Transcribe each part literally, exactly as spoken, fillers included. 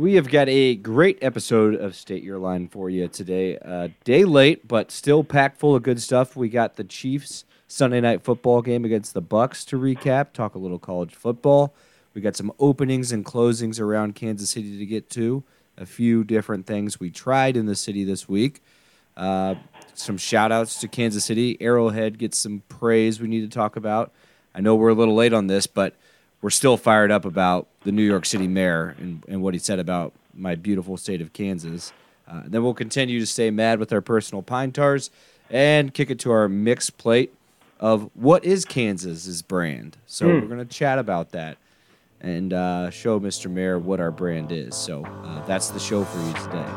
We have got a great episode of State Your Line for you today. Uh, day late, but still packed full of good stuff. We got the Chiefs Sunday night football game against the Bucks to recap, talk a little college football. We got some openings and closings around Kansas City to get to, a few different things we tried in the city this week. Uh, some shout-outs to Kansas City. Arrowhead gets some praise we need to talk about. I know we're a little late on this, but we're still fired up about the New York City mayor and, and what he said about my beautiful state of Kansas. Uh, then we'll continue to stay mad with our personal pine tars and kick it to our mixed plate of what is Kansas's brand. So mm. we're going to chat about that and uh, show Mister Mayor what our brand is. So uh, that's the show for you today.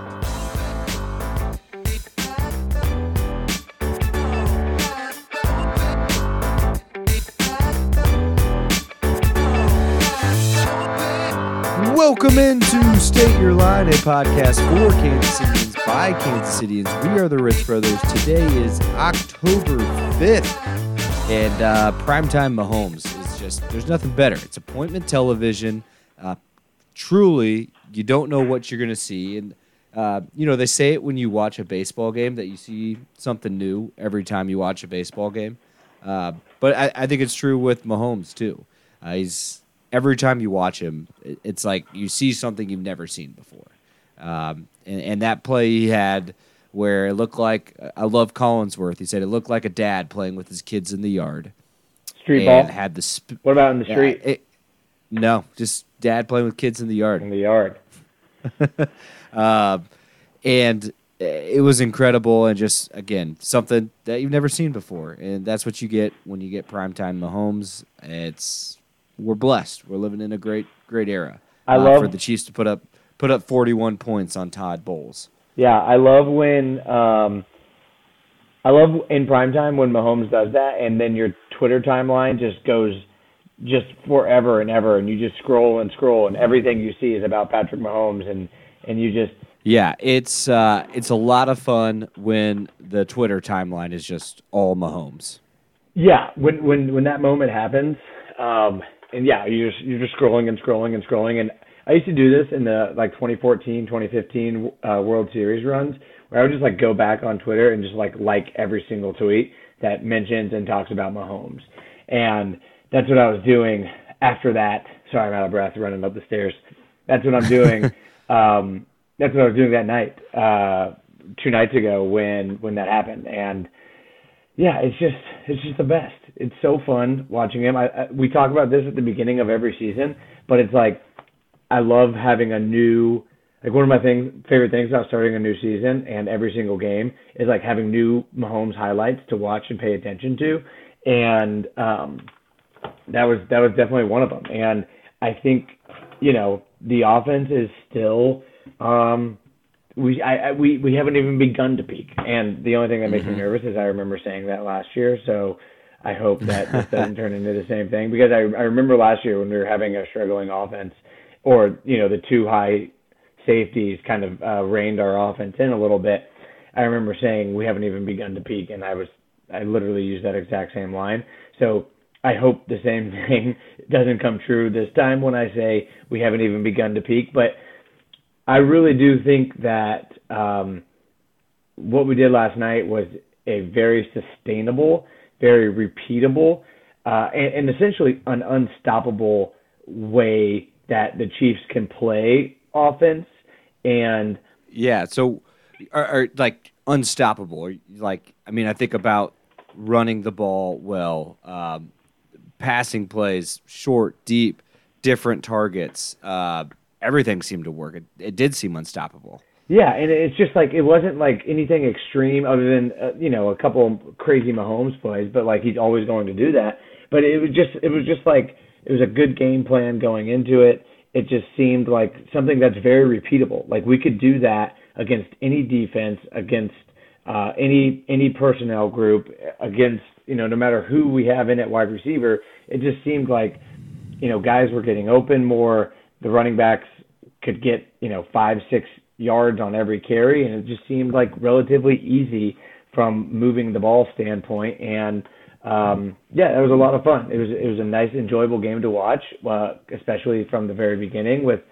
Welcome into State Your Line, a podcast for Kansas Cityans by Kansas Cityans. We are the Ritz Brothers. Today is October fifth, and uh, Primetime Mahomes is just, there's nothing better. It's appointment television. Uh, truly, you don't know what you're going to see. And, uh, you know, they say it when you watch a baseball game that you see something new every time you watch a baseball game. Uh, but I, I think it's true with Mahomes, too. Uh, he's... Every time you watch him, it's like you see something you've never seen before. Um, and, and that play he had where it looked like, I love Collinsworth. He said it looked like a dad playing with his kids in the yard. Street and ball? Had the sp- what about in the street? Uh, it, no, just dad playing with kids in the yard. In the yard. uh, and it was incredible and just, again, something that you've never seen before. And that's what you get when you get primetime Mahomes. It's... We're blessed. We're living in a great, great era. I uh, love for the Chiefs to put up put up forty-one points on Todd Bowles. Yeah, I love when um, I love in primetime when Mahomes does that, and then your Twitter timeline just goes just forever and ever, and you just scroll and scroll, and everything you see is about Patrick Mahomes, and and you just yeah, it's uh, it's a lot of fun when the Twitter timeline is just all Mahomes. Yeah, when when when that moment happens. Um, And yeah, you're just, you're just scrolling and scrolling and scrolling. And I used to do this in the like twenty fourteen, twenty fifteen uh, World Series runs, where I would just like go back on Twitter and just like like every single tweet that mentions and talks about Mahomes. And that's what I was doing after that. Sorry, I'm out of breath running up the stairs. That's what I'm doing. um, that's what I was doing that night, uh, two nights ago when when that happened. And yeah, it's just it's just the best. It's so fun watching him. I, I, we talk about this at the beginning of every season, but it's like I love having a new like one of my things favorite things about starting a new season and every single game is like having new Mahomes highlights to watch and pay attention to, and um, that was that was definitely one of them. And I think you know the offense is still. Um, We I, I we we haven't even begun to peak, and the only thing that makes mm-hmm. me nervous is I remember saying that last year. So I hope that this doesn't turn into the same thing, because I I remember last year when we were having a struggling offense, or you know the two high safeties kind of uh, reined our offense in a little bit. I remember saying we haven't even begun to peak, and I was I literally used that exact same line. So I hope the same thing doesn't come true this time when I say we haven't even begun to peak, but. I really do think that um, what we did last night was a very sustainable, very repeatable, uh, and, and essentially an unstoppable way that the Chiefs can play offense. And yeah, so are, are like unstoppable. Like I mean, I think about running the ball well, um, passing plays, short, deep, different targets. Uh, Everything seemed to work. It, it did seem unstoppable. Yeah, and it's just like it wasn't like anything extreme other than uh, you know a couple of crazy Mahomes plays, but like he's always going to do that. But it was just it was just like it was a good game plan going into it. It just seemed like something that's very repeatable. Like we could do that against any defense, against uh, any any personnel group, against you know no matter who we have in at wide receiver. It just seemed like you know guys were getting open more. The running backs could get, you know, five, six yards on every carry, and it just seemed like relatively easy from moving the ball standpoint. And um, yeah, it was a lot of fun. It was it was a nice, enjoyable game to watch, uh, especially from the very beginning with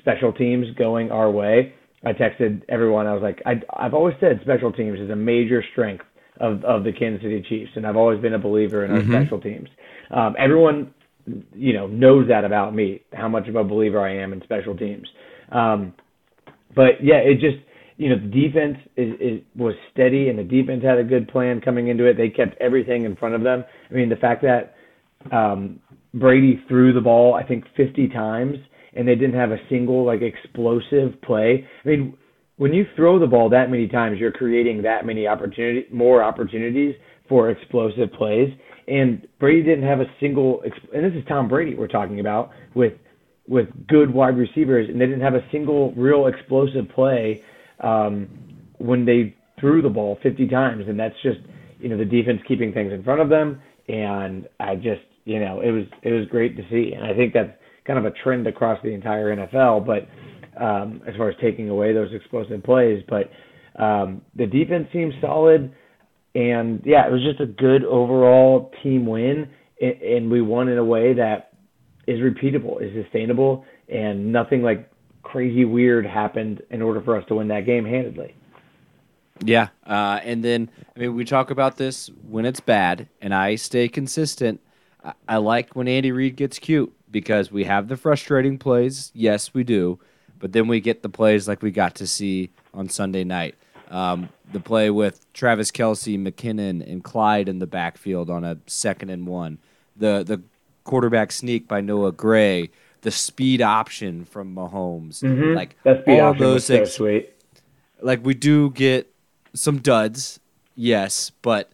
special teams going our way. I texted everyone. I was like, I, I've always said special teams is a major strength of, of the Kansas City Chiefs, and I've always been a believer in our mm-hmm. special teams. Um, everyone, you know, knows that about me, how much of a believer I am in special teams. Um, but yeah, it just, you know, the defense is, is was steady, and the defense had a good plan coming into it. They kept everything in front of them. I mean, the fact that um, Brady threw the ball, I think, fifty times, and they didn't have a single, like, explosive play. I mean, when you throw the ball that many times, you're creating that many opportunity, more opportunities for explosive plays. And Brady didn't have a single, and this is Tom Brady we're talking about, with with good wide receivers, and they didn't have a single real explosive play um, when they threw the ball fifty times. And that's just, you know, the defense keeping things in front of them. And I just, you know, it was it was great to see. And I think that's kind of a trend across the entire N F L, but um, as far as taking away those explosive plays. But um, the defense seems solid. And, yeah, it was just a good overall team win, and we won in a way that is repeatable, is sustainable, and nothing like crazy weird happened in order for us to win that game handedly. Yeah, uh, and then, I mean, we talk about this when it's bad, and I stay consistent. I, I like when Andy Reid gets cute because we have the frustrating plays. Yes, we do, but then we get the plays like we got to see on Sunday night. Um, the play with Travis Kelce, McKinnon, and Clyde in the backfield on a second and one. The the quarterback sneak by Noah Gray. The speed option from Mahomes. Mm-hmm. Like that speed all option those was things. So sweet. Like we do get some duds, yes, but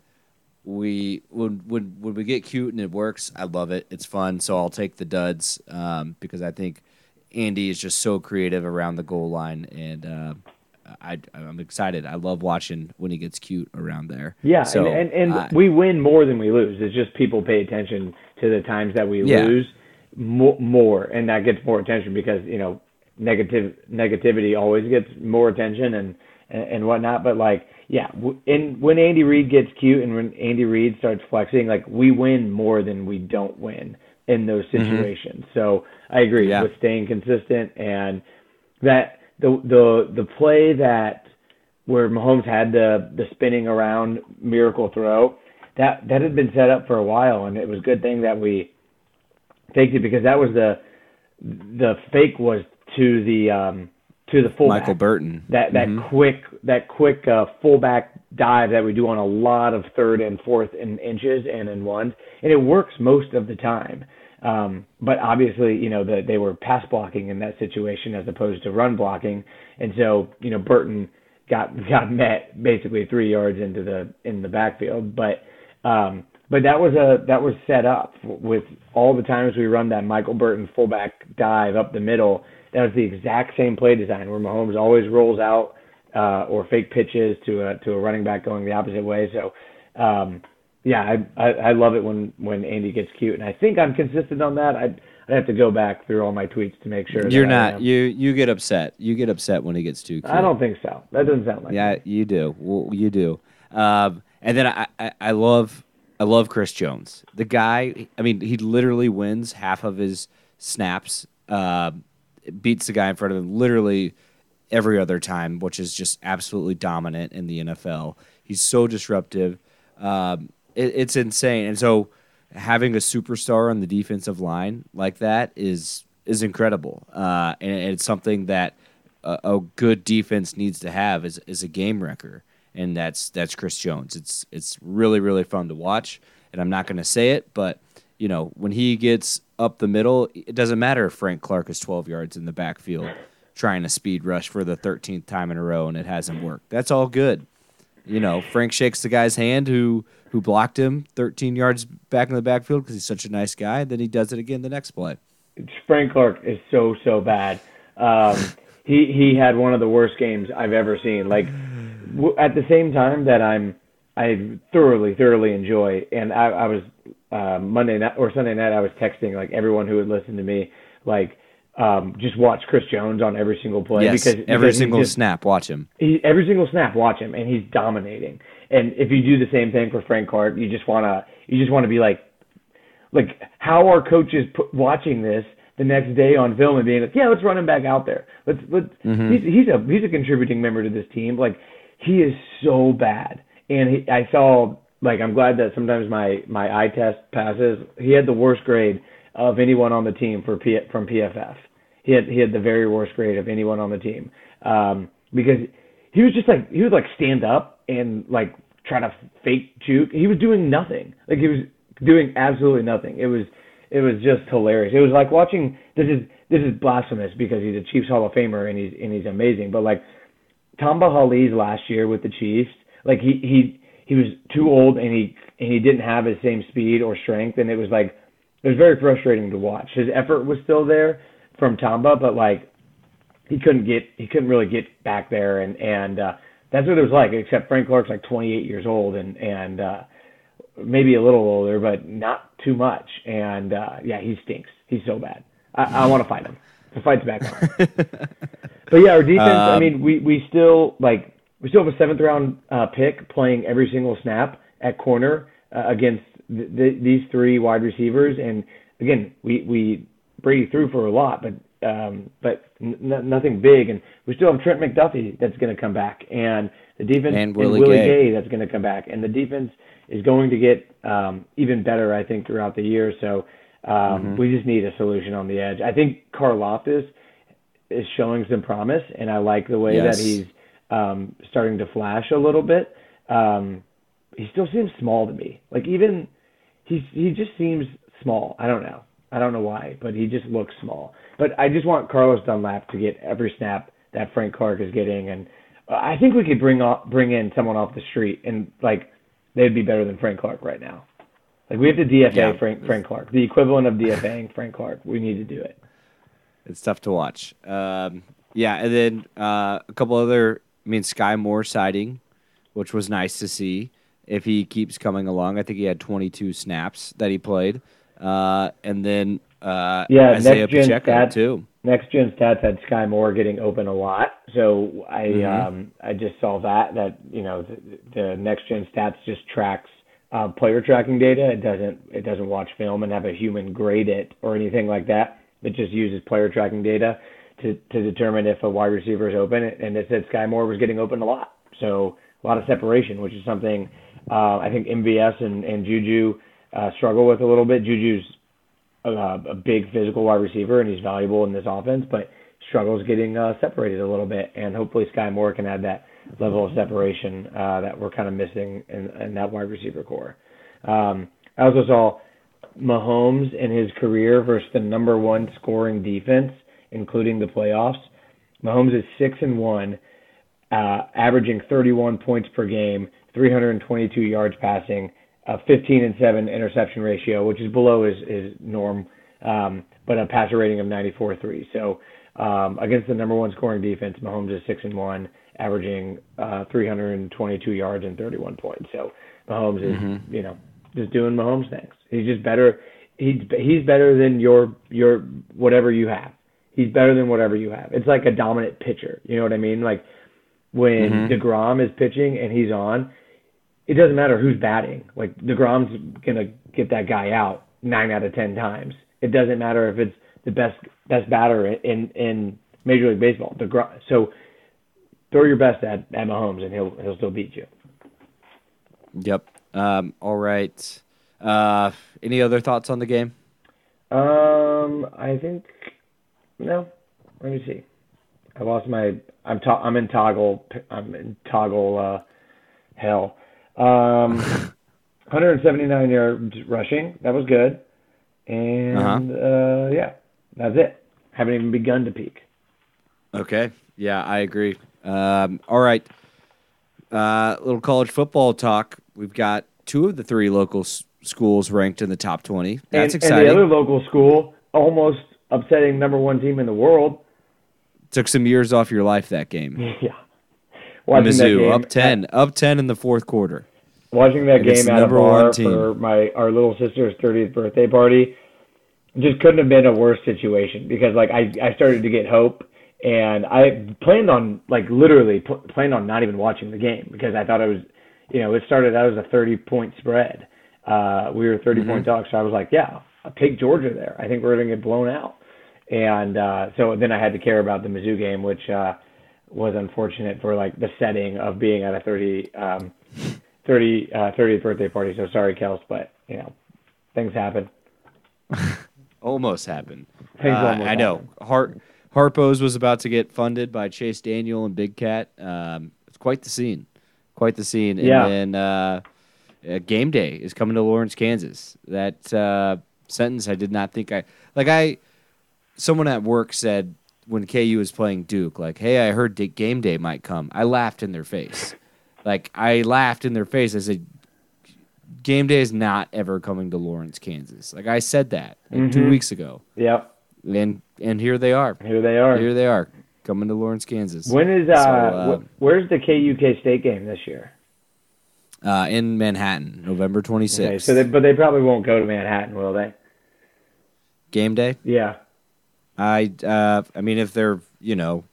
we when when when we get cute and it works, I love it. It's fun, so I'll take the duds um, because I think Andy is just so creative around the goal line, and uh, I, I'm excited. I love watching when he gets cute around there. Yeah, so, and, and, and uh, we win more than we lose. It's just people pay attention to the times that we yeah. lose more, more, and that gets more attention because, you know, negative negativity always gets more attention and, and, and whatnot. But, like, yeah, and when Andy Reid gets cute and when Andy Reid starts flexing, like, we win more than we don't win in those situations. Mm-hmm. So I agree yeah. with staying consistent, and that – The the the play that where Mahomes had the the spinning around miracle throw, that that had been set up for a while, and it was a good thing that we faked it because that was the the fake was to the um, to the fullback. Michael Burton. That that mm-hmm. quick that quick uh, fullback dive that we do on a lot of third and fourth in inches and in ones, and it works most of the time. Um, but obviously, you know, the, they were pass blocking in that situation as opposed to run blocking, and so you know Burton got got met basically three yards into the in the backfield. But um, but that was a that was set up with all the times we run that Michael Burton fullback dive up the middle. That was the exact same play design where Mahomes always rolls out uh, or fake pitches to a to a running back going the opposite way. So. Um, Yeah, I, I I love it when, when Andy gets cute, and I think I'm consistent on that. I'd I'd have to go back through all my tweets to make sure. You're that not. I am. You you get upset. You get upset when he gets too cute. I don't think so. That doesn't sound like. Yeah, me. you do. Well, you do. Um, and then I, I I love I love Chris Jones. The guy. I mean, he literally wins half of his snaps. Uh, beats the guy in front of him literally every other time, which is just absolutely dominant in the N F L. He's so disruptive. Um, It, it's insane, and so having a superstar on the defensive line like that is is incredible, uh, and, and it's something that a, a good defense needs to have is is a game wrecker, and that's that's Chris Jones. It's it's really really fun to watch, and I'm not going to say it, but you know when he gets up the middle, it doesn't matter if Frank Clark is twelve yards in the backfield trying to speed rush for the thirteenth time in a row and it hasn't worked. That's all good. You know, Frank shakes the guy's hand who who blocked him thirteen yards back in the backfield because he's such a nice guy. Then he does it again the next play. Frank Clark is so, so bad. Um, he he had one of the worst games I've ever seen. Like, w- at the same time that I'm, I thoroughly, thoroughly enjoy, and I, I was, uh, Monday night or Sunday night, I was texting, like, everyone who would listen to me, like, Um, just watch Chris Jones on every single play. Yes, because, every because single just, snap, watch him. He, every single snap, watch him, and he's dominating. And if you do the same thing for Frank Clark, you just wanna, you just wanna be like, like how are coaches put, watching this the next day on film and being like, yeah, let's run him back out there. Let's let's. Mm-hmm. He's he's a he's a contributing member to this team. Like he is so bad, and he, I saw like I'm glad that sometimes my my eye test passes. He had the worst grade of anyone on the team for P, from P F F. He had he had the very worst grade of anyone on the team um, because he was just like he would like stand up and like try to fake juke. He was doing nothing. Like he was doing absolutely nothing. It was it was just hilarious. It was like watching. This is this is blasphemous because he's a Chiefs Hall of Famer and he's and he's amazing. But like Tamba Hali's last year with the Chiefs, like he he he was too old and he and he didn't have his same speed or strength, and it was like it was very frustrating to watch. His effort was still there from Tamba, but like he couldn't get he couldn't really get back there, and and uh, that's what it was like. Except Frank Clark's like twenty-eight years old and and uh, maybe a little older, but not too much. And uh, yeah, he stinks. He's so bad. I, I want to fight him. The fight's back on. But yeah, our defense. Um, I mean, we we still like we still have a seventh round uh, pick playing every single snap at corner uh, against th- th- these three wide receivers, and again, we we. Brady threw for a lot, but um, but n- nothing big. And we still have Trent McDuffie that's going to come back, and the defense and Willie, and Willie Gay. Gay that's going to come back, and the defense is going to get um, even better, I think, throughout the year. So um, mm-hmm. we just need a solution on the edge. I think Karlaftis is showing some promise, and I like the way yes. that he's um, starting to flash a little bit. Um, he still seems small to me. Like even he's he just seems small. I don't know. I don't know why, but he just looks small. But I just want Carlos Dunlap to get every snap that Frank Clark is getting, and I think we could bring off, bring in someone off the street, and like they'd be better than Frank Clark right now. Like we have to D F A yeah. Frank Frank Clark, the equivalent of DFAing Frank Clark. We need to do it. It's tough to watch. Um, yeah, and then uh, a couple other. I mean, Sky Moore sighting, which was nice to see. If he keeps coming along, I think he had twenty-two snaps that he played. Uh, and then uh, yeah, Isaiah next gen Pacheco stats, too. Next gen stats had Sky Moore getting open a lot, so I mm-hmm. um, I just saw that that you know the, the next gen stats just tracks uh, player tracking data. It doesn't it doesn't watch film and have a human grade it or anything like that. It just uses player tracking data to to determine if a wide receiver is open, and it said Sky Moore was getting open a lot, so a lot of separation, which is something uh, I think M V S and, and Juju. Uh, struggle with a little bit. Juju's a, a big physical wide receiver, and he's valuable in this offense, but struggles getting uh, separated a little bit. And hopefully Sky Moore can add that level of separation uh, that we're kind of missing in, in that wide receiver core. Um, I also saw Mahomes in his career versus the number one scoring defense, including the playoffs. Mahomes is six and one, uh, averaging thirty-one points per game, three hundred twenty-two yards passing, a fifteen and seven interception ratio, which is below his, his norm, um, but a passer rating of ninety-four point three. So um, against the number one scoring defense, Mahomes is six and one, averaging uh, three hundred twenty-two yards and thirty-one points. So Mahomes is, mm-hmm. you know, just doing Mahomes things. He's just better. He's he's better than your your whatever you have. He's better than whatever you have. It's like a dominant pitcher. You know what I mean? Like when mm-hmm. DeGrom is pitching and he's on, it doesn't matter who's batting. Like DeGrom's gonna get that guy out nine out of ten times. It doesn't matter if it's the best best batter in in Major League Baseball. DeGrom. So throw your best at, at Mahomes and he'll he'll still beat you. Yep. Um, all right. Uh, any other thoughts on the game? Um, I think no. Let me see. I lost my. I'm to, I'm in toggle. I'm in toggle uh, hell. Um, one hundred seventy-nine yards rushing. That was good. And uh-huh. uh, yeah, that's it. Haven't even begun to peak. Okay. Yeah, I agree. Um, all right. Uh, little college football talk. We've got two of the three local s- schools ranked in the top twenty. That's and, exciting. And the other local school almost upsetting number one team in the world. Took some years off your life, that game. Yeah. Watching Mizzou, that game, up ten. At, up ten in the fourth quarter. Watching that game at a bar for my our little sister's thirtieth birthday party just couldn't have been a worse situation because like I, I started to get hope and I planned on like literally pl- planned on not even watching the game because I thought it was, you know, it started out as a thirty point spread. Uh, we were thirty mm-hmm. point dogs, so I was like, yeah, I'll take Georgia there. I think we're going to get blown out. And uh, so then I had to care about the Mizzou game, which uh, was unfortunate for like the setting of being at a thirty, um, thirty, uh, thirtieth birthday party. So sorry, Kels, but you know, things happen. Almost happened. Things Uh, almost I know. happen. Hart Harpo's was about to get funded by Chase Daniel and Big Cat. Um, it's quite the scene. Quite the scene. And Yeah. then uh, uh, game day is coming to Lawrence, Kansas. That uh, sentence I did not think I like. I someone at work said when K U was playing Duke, like, "Hey, I heard d- game day might come." I laughed in their face. Like I laughed in their face. I said, "Game day is not ever coming to Lawrence, Kansas." Like I said that like Mm-hmm. two weeks ago. Yep. And and here they are. Here they are. Here they are coming to Lawrence, Kansas. When is uh, So, uh, wh- where's the K U K State game this year? uh, in Manhattan, November twenty-sixth. Okay, so they, but they probably won't go to Manhattan, will they? Game day. Yeah. I uh, I mean, if they're you know,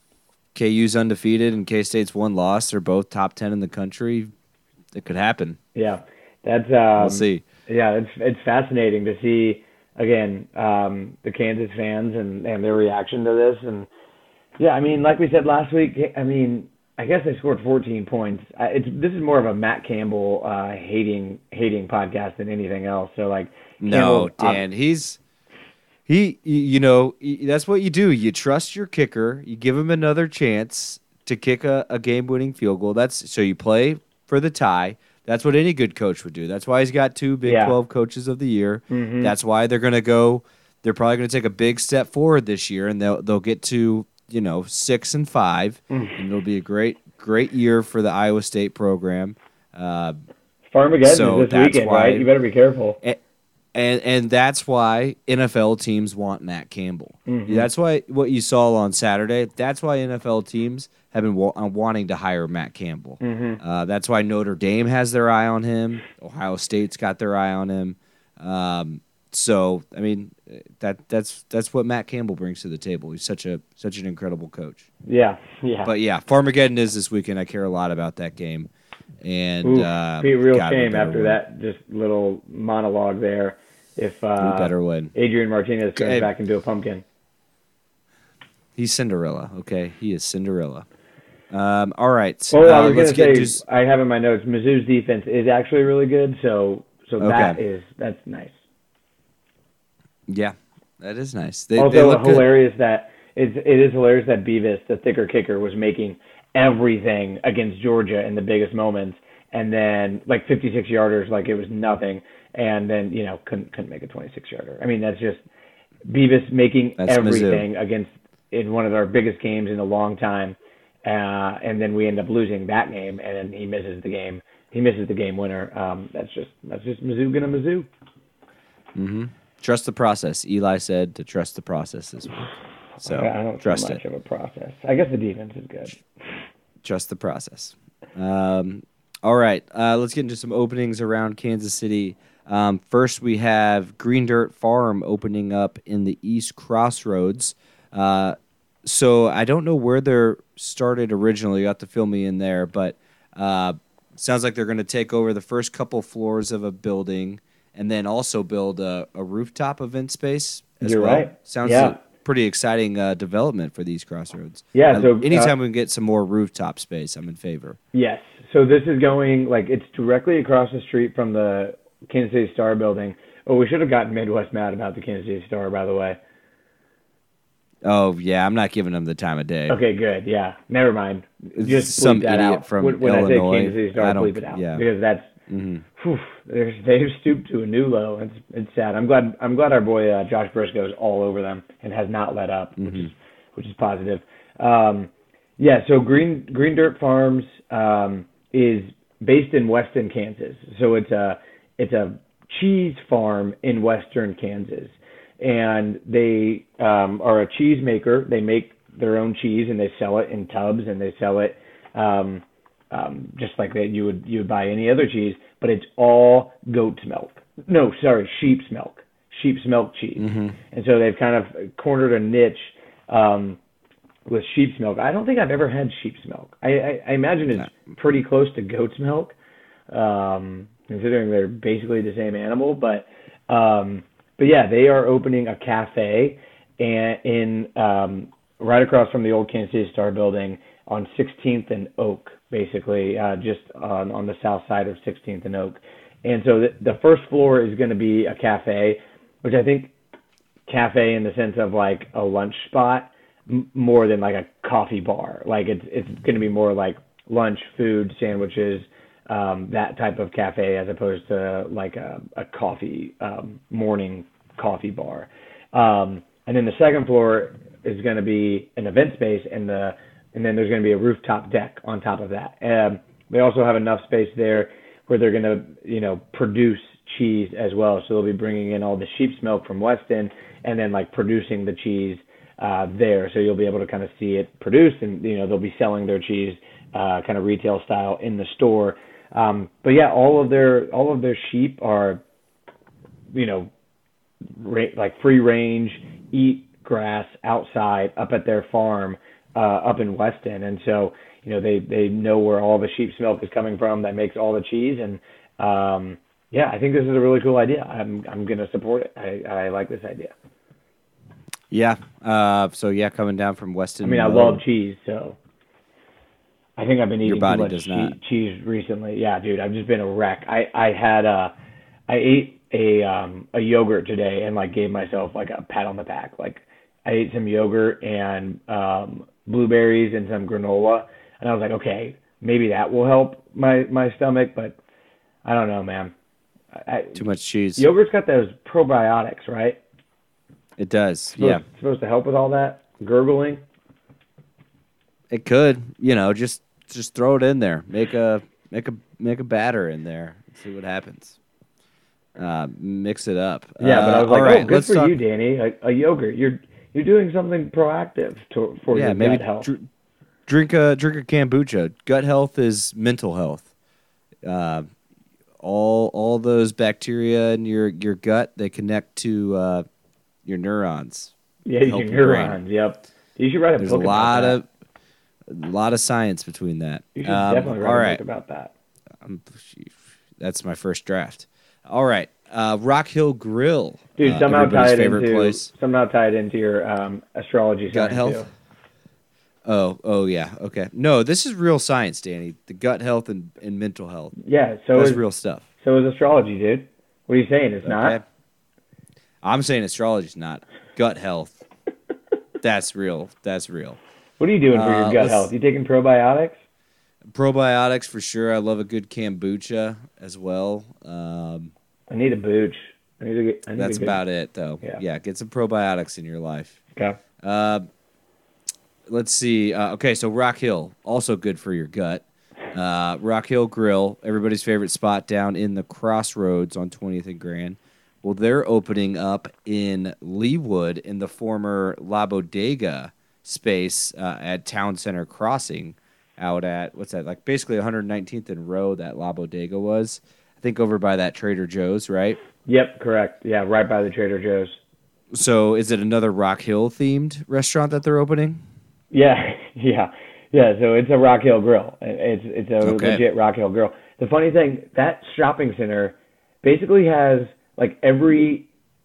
K U's undefeated and K State's one loss, they're both top ten in the country. It could happen. Yeah. That's um, We'll see. Yeah, it's it's fascinating to see again um, the Kansas fans and, and their reaction to this. And yeah, I mean, like we said last week, I mean, I guess they scored fourteen points. I, it's this is more of a Matt Campbell uh, hating hating podcast than anything else. So like, No, Campbell, Dan, he's he. y- You know, y- that's what you do. You trust your kicker. You give him another chance to kick a, a game-winning field goal. That's so you play for the tie. That's what any good coach would do. That's why he's got two Big Yeah. twelve coaches of the year. Mhm. That's why they're going to go. They're probably going to take a big step forward this year, and they'll they'll get to you know six and five, Mm. and it'll be a great great year for the Iowa State program. Uh, Farmageddon so is this that's weekend, why- right? You better be careful. And and that's why N F L teams want Matt Campbell. Mhm. That's why what you saw on Saturday. That's why N F L teams have been wa- uh, wanting to hire Matt Campbell. Mhm. Uh, that's why Notre Dame has their eye on him. Ohio State's got their eye on him. Um, so I mean, that that's that's what Matt Campbell brings to the table. He's such a such an incredible coach. Yeah, yeah. But yeah, Farmageddon is this weekend. I care a lot about that game. And Ooh, uh, be a real God, we shame better after win. that just little monologue there. If We uh, better win. Adrian Martinez goes Hey. back into a pumpkin. He's Cinderella, okay? He is Cinderella. Um, all right. Oh, I uh, was let's going get to to say, I have in my notes, Mizzou's defense is actually really good, so so that Okay. is that's nice. yeah, that is nice. They, Also, they look good. hilarious that it's, it is hilarious that Beavis, the thicker kicker, was making everything against Georgia in the biggest moments, and then like fifty-six yarders, like it was nothing, and then you know couldn't couldn't make a twenty-six yarder. I mean, that's just Beavis making That's everything against in one of our biggest games in a long time, uh, and then we end up losing that game, and then he misses the game. He misses the game winner. Um, that's just that's just Mizzou gonna Mizzou. hmm Trust the process. Eli said to trust the process this week. So I don't trust see much it. of a process. I guess the defense is good. Trust the process. Um, all right. Uh, let's get into some openings around Kansas City. Um, first, we have Green Dirt Farm opening up in the East Crossroads. Uh, so I don't know where they're started originally. You have to fill me in there, but uh, sounds like they're going to take over the first couple floors of a building and then also build a, a rooftop event space as You're well. right. Sounds Yeah. a pretty exciting uh, development for these Crossroads. Yeah, I- so, uh, anytime we can get some more rooftop space, I'm in favor. Yes. So this is going like it's directly across the street from the Kansas City Star building. Oh, we should have gotten Midwest mad about the Kansas City Star, by the way. Oh yeah, I'm not giving them the time of day. Okay, good. Yeah, never mind. Just Some bleep that idiot out. from when, when Illinois. I say Kansas City Star, I don't- bleep it out yeah. because that's hmm whew, they're, they've stooped to a new low. It's it's sad. I'm glad I'm glad our boy uh, Josh Briscoe is all over them and has not let up, which Mm-hmm. is which is positive. Um, yeah. So Green Green Dirt Farms um, is based in Weston, Kansas. So it's a it's a cheese farm in Western Kansas, and they um, are a cheese maker. They make their own cheese and they sell it in tubs and they sell it. Um, um, just like that you would you would buy any other cheese, but it's all goat's milk. No, sorry, sheep's milk, sheep's milk cheese. Mm-hmm. And so they've kind of cornered a niche um, with sheep's milk. I don't think I've ever had sheep's milk. I, I, I imagine it's pretty close to goat's milk, um, considering they're basically the same animal. But um, but yeah, they are opening a cafe and in um, right across from the old Kansas City Star building on sixteenth and Oak, basically, uh, just on, on the south side of sixteenth and Oak. And so the, the first floor is going to be a cafe, which I think cafe in the sense of like a lunch spot m- more than like a coffee bar. Like it's it's going to be more like lunch, food, sandwiches, um, that type of cafe as opposed to like a, a coffee um, morning coffee bar. Um, and then the second floor is going to be an event space, and the and then there's going to be a rooftop deck on top of that. Um, they also have enough space there where they're going to, you know, produce cheese as well. So they'll be bringing in all the sheep's milk from Weston and then like producing the cheese uh, there. So you'll be able to kind of see it produced, and you know they'll be selling their cheese uh, kind of retail style in the store. Um, but yeah, all of their all of their sheep are, you know, ra- like free range, eat grass outside up at their farm uh, up in Weston, and so you know they they know where all the sheep's milk is coming from that makes all the cheese, and um, yeah, I think this is a really cool idea. I'm I'm gonna support it. I, I like this idea. Yeah. Uh, so yeah, coming down from Weston. I mean, I Mo, love cheese, so I think I've been Your eating too body much does che- not. cheese recently. Yeah, dude, I've just been a wreck. I I had uh I ate a um a yogurt today and like gave myself like a pat on the back. Like I ate some yogurt and um blueberries and some granola, and I was like, okay, maybe that will help my my stomach, but I don't know, man. I, Too much cheese. Yogurt's got those probiotics, right? It does. Supposed, Yeah. supposed to help with all that gurgling. It could. You know, just just throw it in there. Make a make a make a batter in there. And see what happens. Uh, mix it up. Yeah, but I Uh, was like, all right, oh, good let's for talk, you, Danny. A, a yogurt. You're you're doing something proactive to, for Yeah, your maybe gut health. dr- drink a drink a kombucha. Gut health is mental health. Uh, all all those bacteria in your, your gut, they connect to uh, your neurons. Yeah, your help your brain. neurons. Yep. You should write a There's a book about lot that. of a lot of science between that. You should Um, definitely all write a right, book about that. Um, that's my first draft. All right, uh, Rock Hill Grill, Dude, uh, somehow everybody's tie it favorite into place. somehow tie it into your um, astrology Gut sign health. too. Oh, oh yeah, okay. No, this is real science, Danny. The gut health and, and mental health. Yeah, so That's is real stuff. so is astrology, dude. What are you saying? It's not? Okay. I'm saying astrology's not. Gut health. That's real. That's real. What are you doing for Uh, your gut let's- health? You taking probiotics? Probiotics for sure. I love a good kombucha as well. Um, I need a booch. I need to get. I need that's a good, about it, though. Yeah. Yeah, get some probiotics in your life. Okay. Uh, let's see. Uh, okay, so Rock Hill, also good for your gut. Uh, Rock Hill Grill, everybody's favorite spot down in the Crossroads on twentieth and Grand. Well, they're opening up in Leawood in the former La Bodega space uh, at Town Center Crossing out at, what's that, like basically one hundred nineteenth and Row that La Bodega was. I think over by that Trader Joe's, right? Yep, correct. Yeah, right by the Trader Joe's. So is it another Rock Hill themed restaurant that they're opening? Yeah, yeah, yeah. So it's a Rock Hill Grill. It's it's a Okay. legit Rock Hill Grill. The funny thing, that shopping center basically has like every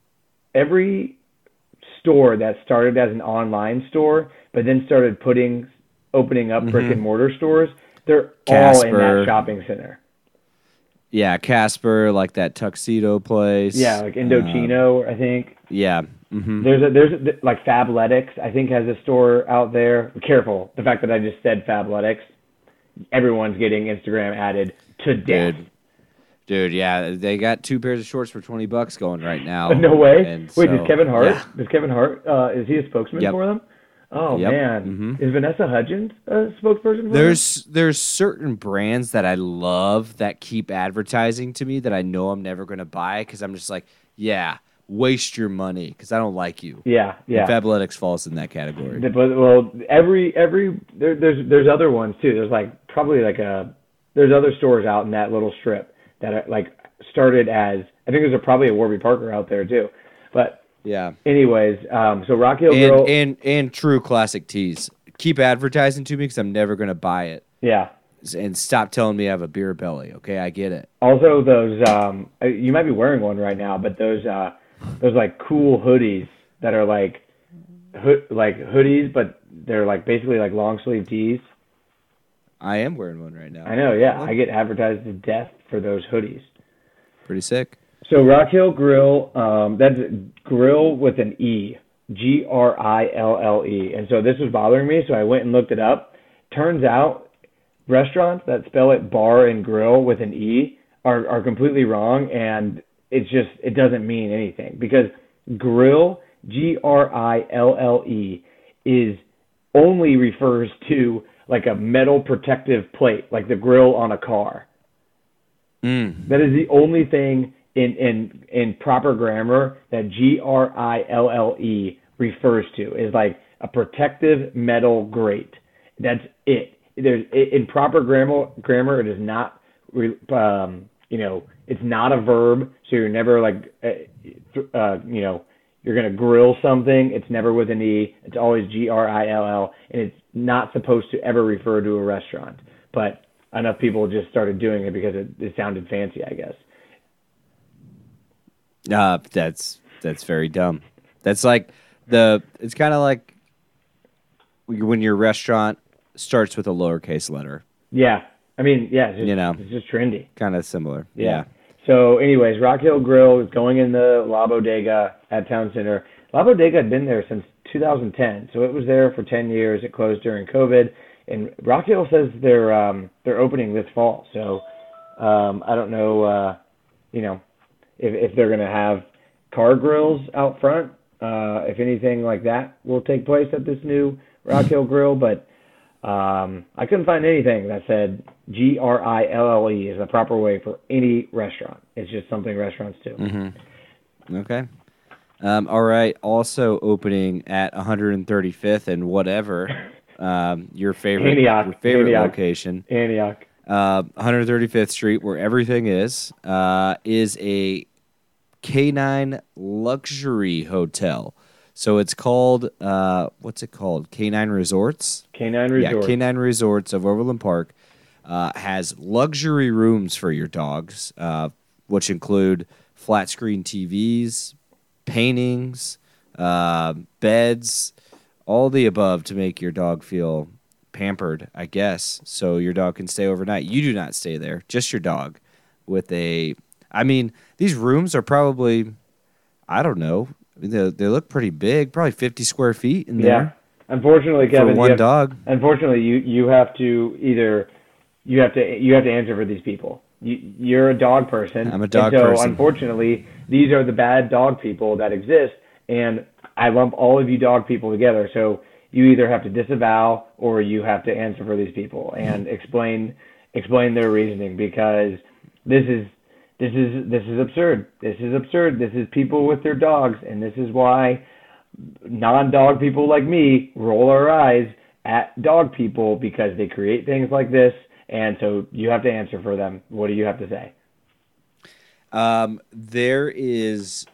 every store that started as an online store, but then started putting opening up brick and mortar stores. They're all in that Casper. shopping center. Yeah, Casper, like that tuxedo place. Yeah, like Uh, Indochino, I think. yeah. hmm There's a there's a, like Fabletics, I think, has a store out there. Careful, the fact that I just said Fabletics, everyone's getting Instagram added to death. Dude. Dude, yeah, they got two pairs of shorts for twenty bucks going right now. No way. And Wait, so- does Kevin Hart? Yeah. Does Kevin Hart? Uh, is he a spokesman Yep. for them? Oh Yep. man, Mhm. is Vanessa Hudgens a spokesperson for There's there's certain brands that I love that keep advertising to me that I know I'm never going to buy because I'm just like, yeah, waste your money because I don't like you. them? Yeah, yeah. And Fabletics falls in that category. The- But well, every every there, there's there's other ones too. There's like probably like a there's other stores out in that little strip that are like started as I think there's a, probably a Warby Parker out there too. But Yeah. anyways, um, so Rock Hill Grill, And, and and true classic teas. Keep advertising to me because I'm never going to buy it. yeah. And stop telling me I have a beer belly. Okay, I get it. Also, those um, uh, you might be wearing one right now, but those uh, those like cool hoodies that are like hood like hoodies, but they're like basically like long sleeve tees. I am wearing one right now. I know, yeah. I get advertised to death for those hoodies. Pretty sick. So Rock Hill Grill, um, that's grill with an E, G R I L L E. And so this was bothering me, so I went and looked it up. Turns out restaurants that spell it bar and grill with an E are, are completely wrong, and it's just, it doesn't mean anything. Because grill, G R I L L E, is only refers to like a metal protective plate, like the grill on a car. Mm. That is the only thing in, in in proper grammar that G R I L L E refers to, is like a protective metal grate. That's it. There's in proper grammar grammar it is not um, you know, it's not a verb, so you're never like uh, you know, you're going to grill something. It's never with an E. It's always G R I L L, and it's not supposed to ever refer to a restaurant. But enough people just started doing it because it, it sounded fancy, I guess. Uh, that's that's very dumb. That's like the. It's kind of like when your restaurant starts with a lowercase letter. Yeah, I mean, yeah, it's just, you know, it's just trendy. Kind of similar. Yeah. yeah. So, anyways, Rock Hill Grill is going in the La Bodega at Town Center. La Bodega had been there since two thousand ten, so it was there for ten years. It closed during COVID, and Rock Hill says they're um, they're opening this fall. So, um, I don't know, uh, you know. If, if they're going to have car grills out front, uh, if anything like that will take place at this new Rock Hill Grill. But um, I couldn't find anything that said G R I L L E is the proper way for any restaurant. It's just something restaurants do. Mm-hmm. Okay. Um, all right. Also opening at one hundred thirty-fifth and whatever, um, your favorite, Antioch. your favorite Antioch. location. Antioch. Uh, one hundred thirty-fifth Street, where everything is, uh, is a Canine luxury hotel. So it's called, uh, what's it called? Canine Resorts? Canine Resorts. Yeah, Canine Resorts of Overland Park uh, has luxury rooms for your dogs, uh, which include flat screen T Vs, paintings, uh, beds, all the above to make your dog feel pampered, I guess, so your dog can stay overnight. You do not stay there, just your dog. With a, I mean, these rooms are probably, I don't know, they, they look pretty big, probably fifty square feet in there. Yeah. Unfortunately, Kevin, for one you have, dog. Unfortunately, you you have to either you have to you have to answer for these people. You, you're a dog person. I'm a dog and so, person. Unfortunately, these are the bad dog people that exist, and I lump all of you dog people together. So you either have to disavow or you have to answer for these people and explain explain their reasoning, because this is this is this is absurd. This is absurd. This is people with their dogs, and this is why non-dog people like me roll our eyes at dog people, because they create things like this, and so you have to answer for them. What do you have to say? Um, there is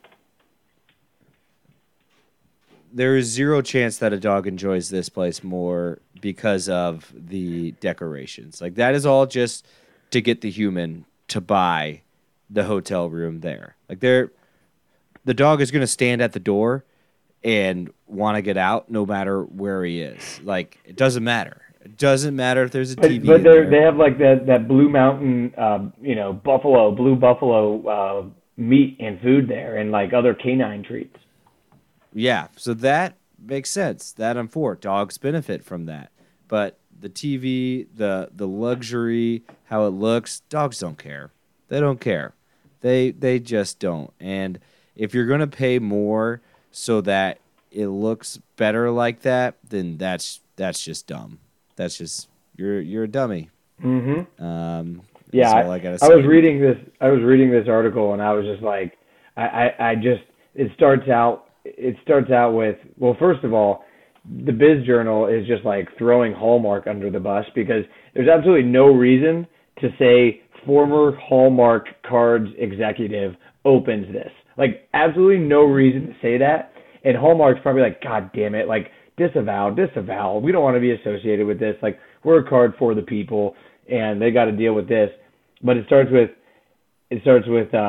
there is zero chance that a dog enjoys this place more because of the decorations. Like, that is all just to get the human to buy the hotel room there. Like, they're, the dog is going to stand at the door and want to get out no matter where he is. Like, it doesn't matter. It doesn't matter if there's a T V But, but in there. they have like that, that Blue Mountain, uh, you know, buffalo, blue buffalo uh, meat and food there, and like other canine treats. Yeah, so that makes sense. That I'm for. Dogs benefit from that. But the T V, the the luxury, how it looks, dogs don't care. They don't care. They they just don't. And if you're going to pay more so that it looks better like that, then that's that's just dumb. That's just you're you're a dummy. Mm-hmm. Um, yeah, that's all I, gotta say. I was reading this. I was reading this article, and I was just like, I, I, I just it starts out. It starts out with, well, first of all, the Biz Journal is just like throwing Hallmark under the bus, because there's absolutely no reason to say former Hallmark Cards executive opens this. Like, absolutely no reason to say that. And Hallmark's probably like, God damn it, like, disavow, disavow. We don't want to be associated with this. Like, we're a card for the people, and they got to deal with this. But it starts with, it starts with, uh,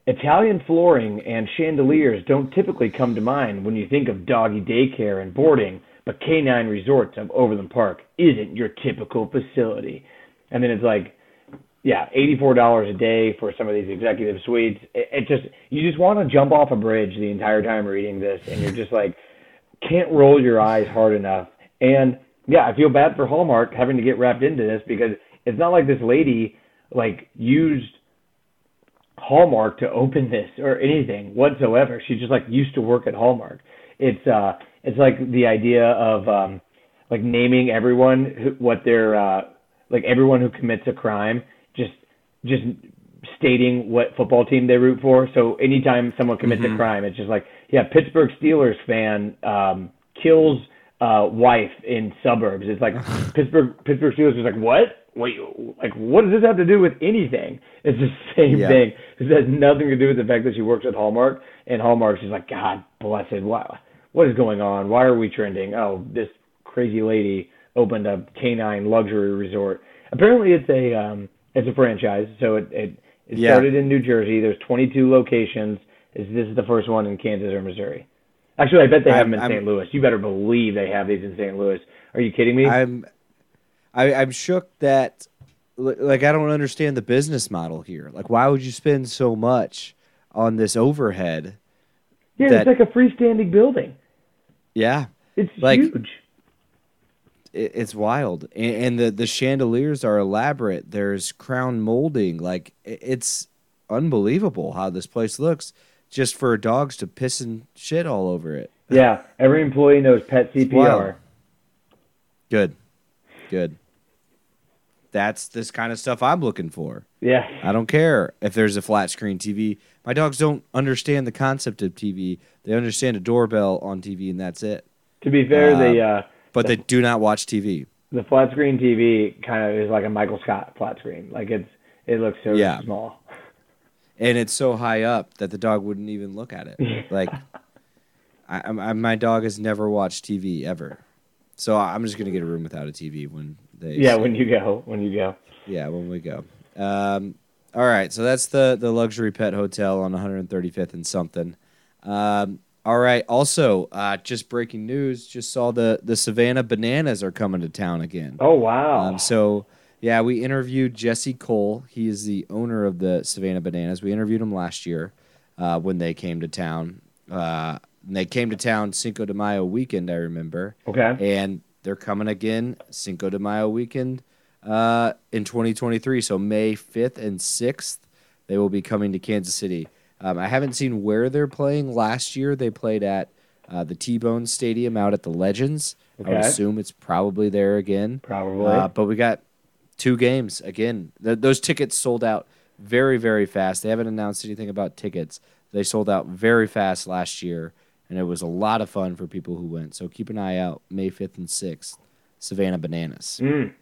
Italian flooring and chandeliers don't typically come to mind when you think of doggy daycare and boarding, but Canine Resorts of Overland Park isn't your typical facility. And then it's like, yeah, eighty-four dollars a day for some of these executive suites. It, it just, you just want to jump off a bridge the entire time reading this, and you're just like, can't roll your eyes hard enough. And yeah, I feel bad for Hallmark having to get wrapped into this, because it's not like this lady like used Hallmark to open this or anything whatsoever. She just like used to work at Hallmark. It's uh, it's like the idea of um, like naming everyone who, what their uh, like everyone who commits a crime, just just stating what football team they root for. So anytime someone commits mm-hmm. a crime, it's just like, yeah, Pittsburgh Steelers fan um, kills uh, wife in suburbs. It's like Pittsburgh Pittsburgh Steelers is like, what? Wait, like, what does this have to do with anything? It's the same yeah. thing. It has nothing to do with the fact that she works at Hallmark, and Hallmark's just like, God blessed, what, what is going on? Why are we trending? Oh, this crazy lady opened a canine luxury resort. Apparently, it's a um, it's a franchise. So it it, it yeah. started in New Jersey. There's twenty-two locations. This is the first one in Kansas or Missouri. Actually, I bet they have I'm, them in I'm, Saint Louis. You better believe they have these in Saint Louis. Are you kidding me? I'm. I, I'm shook that, like, I don't understand the business model here. Like, why would you spend so much on this overhead? Yeah, that, it's like a freestanding building. Yeah. It's like, huge. It, it's wild. And, and the, the chandeliers are elaborate. There's crown molding. Like, it, it's unbelievable how this place looks just for dogs to piss and shit all over it. Yeah, every employee knows pet C P R. Good. Good. That's this kind of stuff I'm looking for. Yeah. I don't care if there's a flat screen T V. My dogs don't understand the concept of T V. They understand a doorbell on T V, and that's it. To be fair, uh, the uh, but the, they do not watch T V. The flat screen T V kind of is like a Michael Scott flat screen. Like it's it looks so yeah. small. And it's so high up that the dog wouldn't even look at it. Yeah. Like, I, I, my dog has never watched T V ever. So I'm just gonna get a room without a T V when they. Yeah, when you go, when you go. Yeah, when we go. Um, all right, so that's the the luxury pet hotel on one hundred thirty-fifth and something. Um, all right. Also, uh, just breaking news. Just saw the the Savannah Bananas are coming to town again. Oh wow! Um, so yeah, we interviewed Jesse Cole. He is the owner of the Savannah Bananas. We interviewed him last year uh, when they came to town. Uh, And they came to town Cinco de Mayo weekend, I remember. Okay. And they're coming again Cinco de Mayo weekend uh, in twenty twenty-three. So May fifth and sixth, they will be coming to Kansas City. Um, I haven't seen where they're playing. Last year, they played at uh, the T-Bone Stadium out at the Legends. Okay. I would assume it's probably there again. Probably. Uh, but we got two games again. Th- those tickets sold out very, very fast. They haven't announced anything about tickets. They sold out very fast last year. And it was a lot of fun for people who went. So keep an eye out, May fifth and sixth, Savannah Bananas. Mm.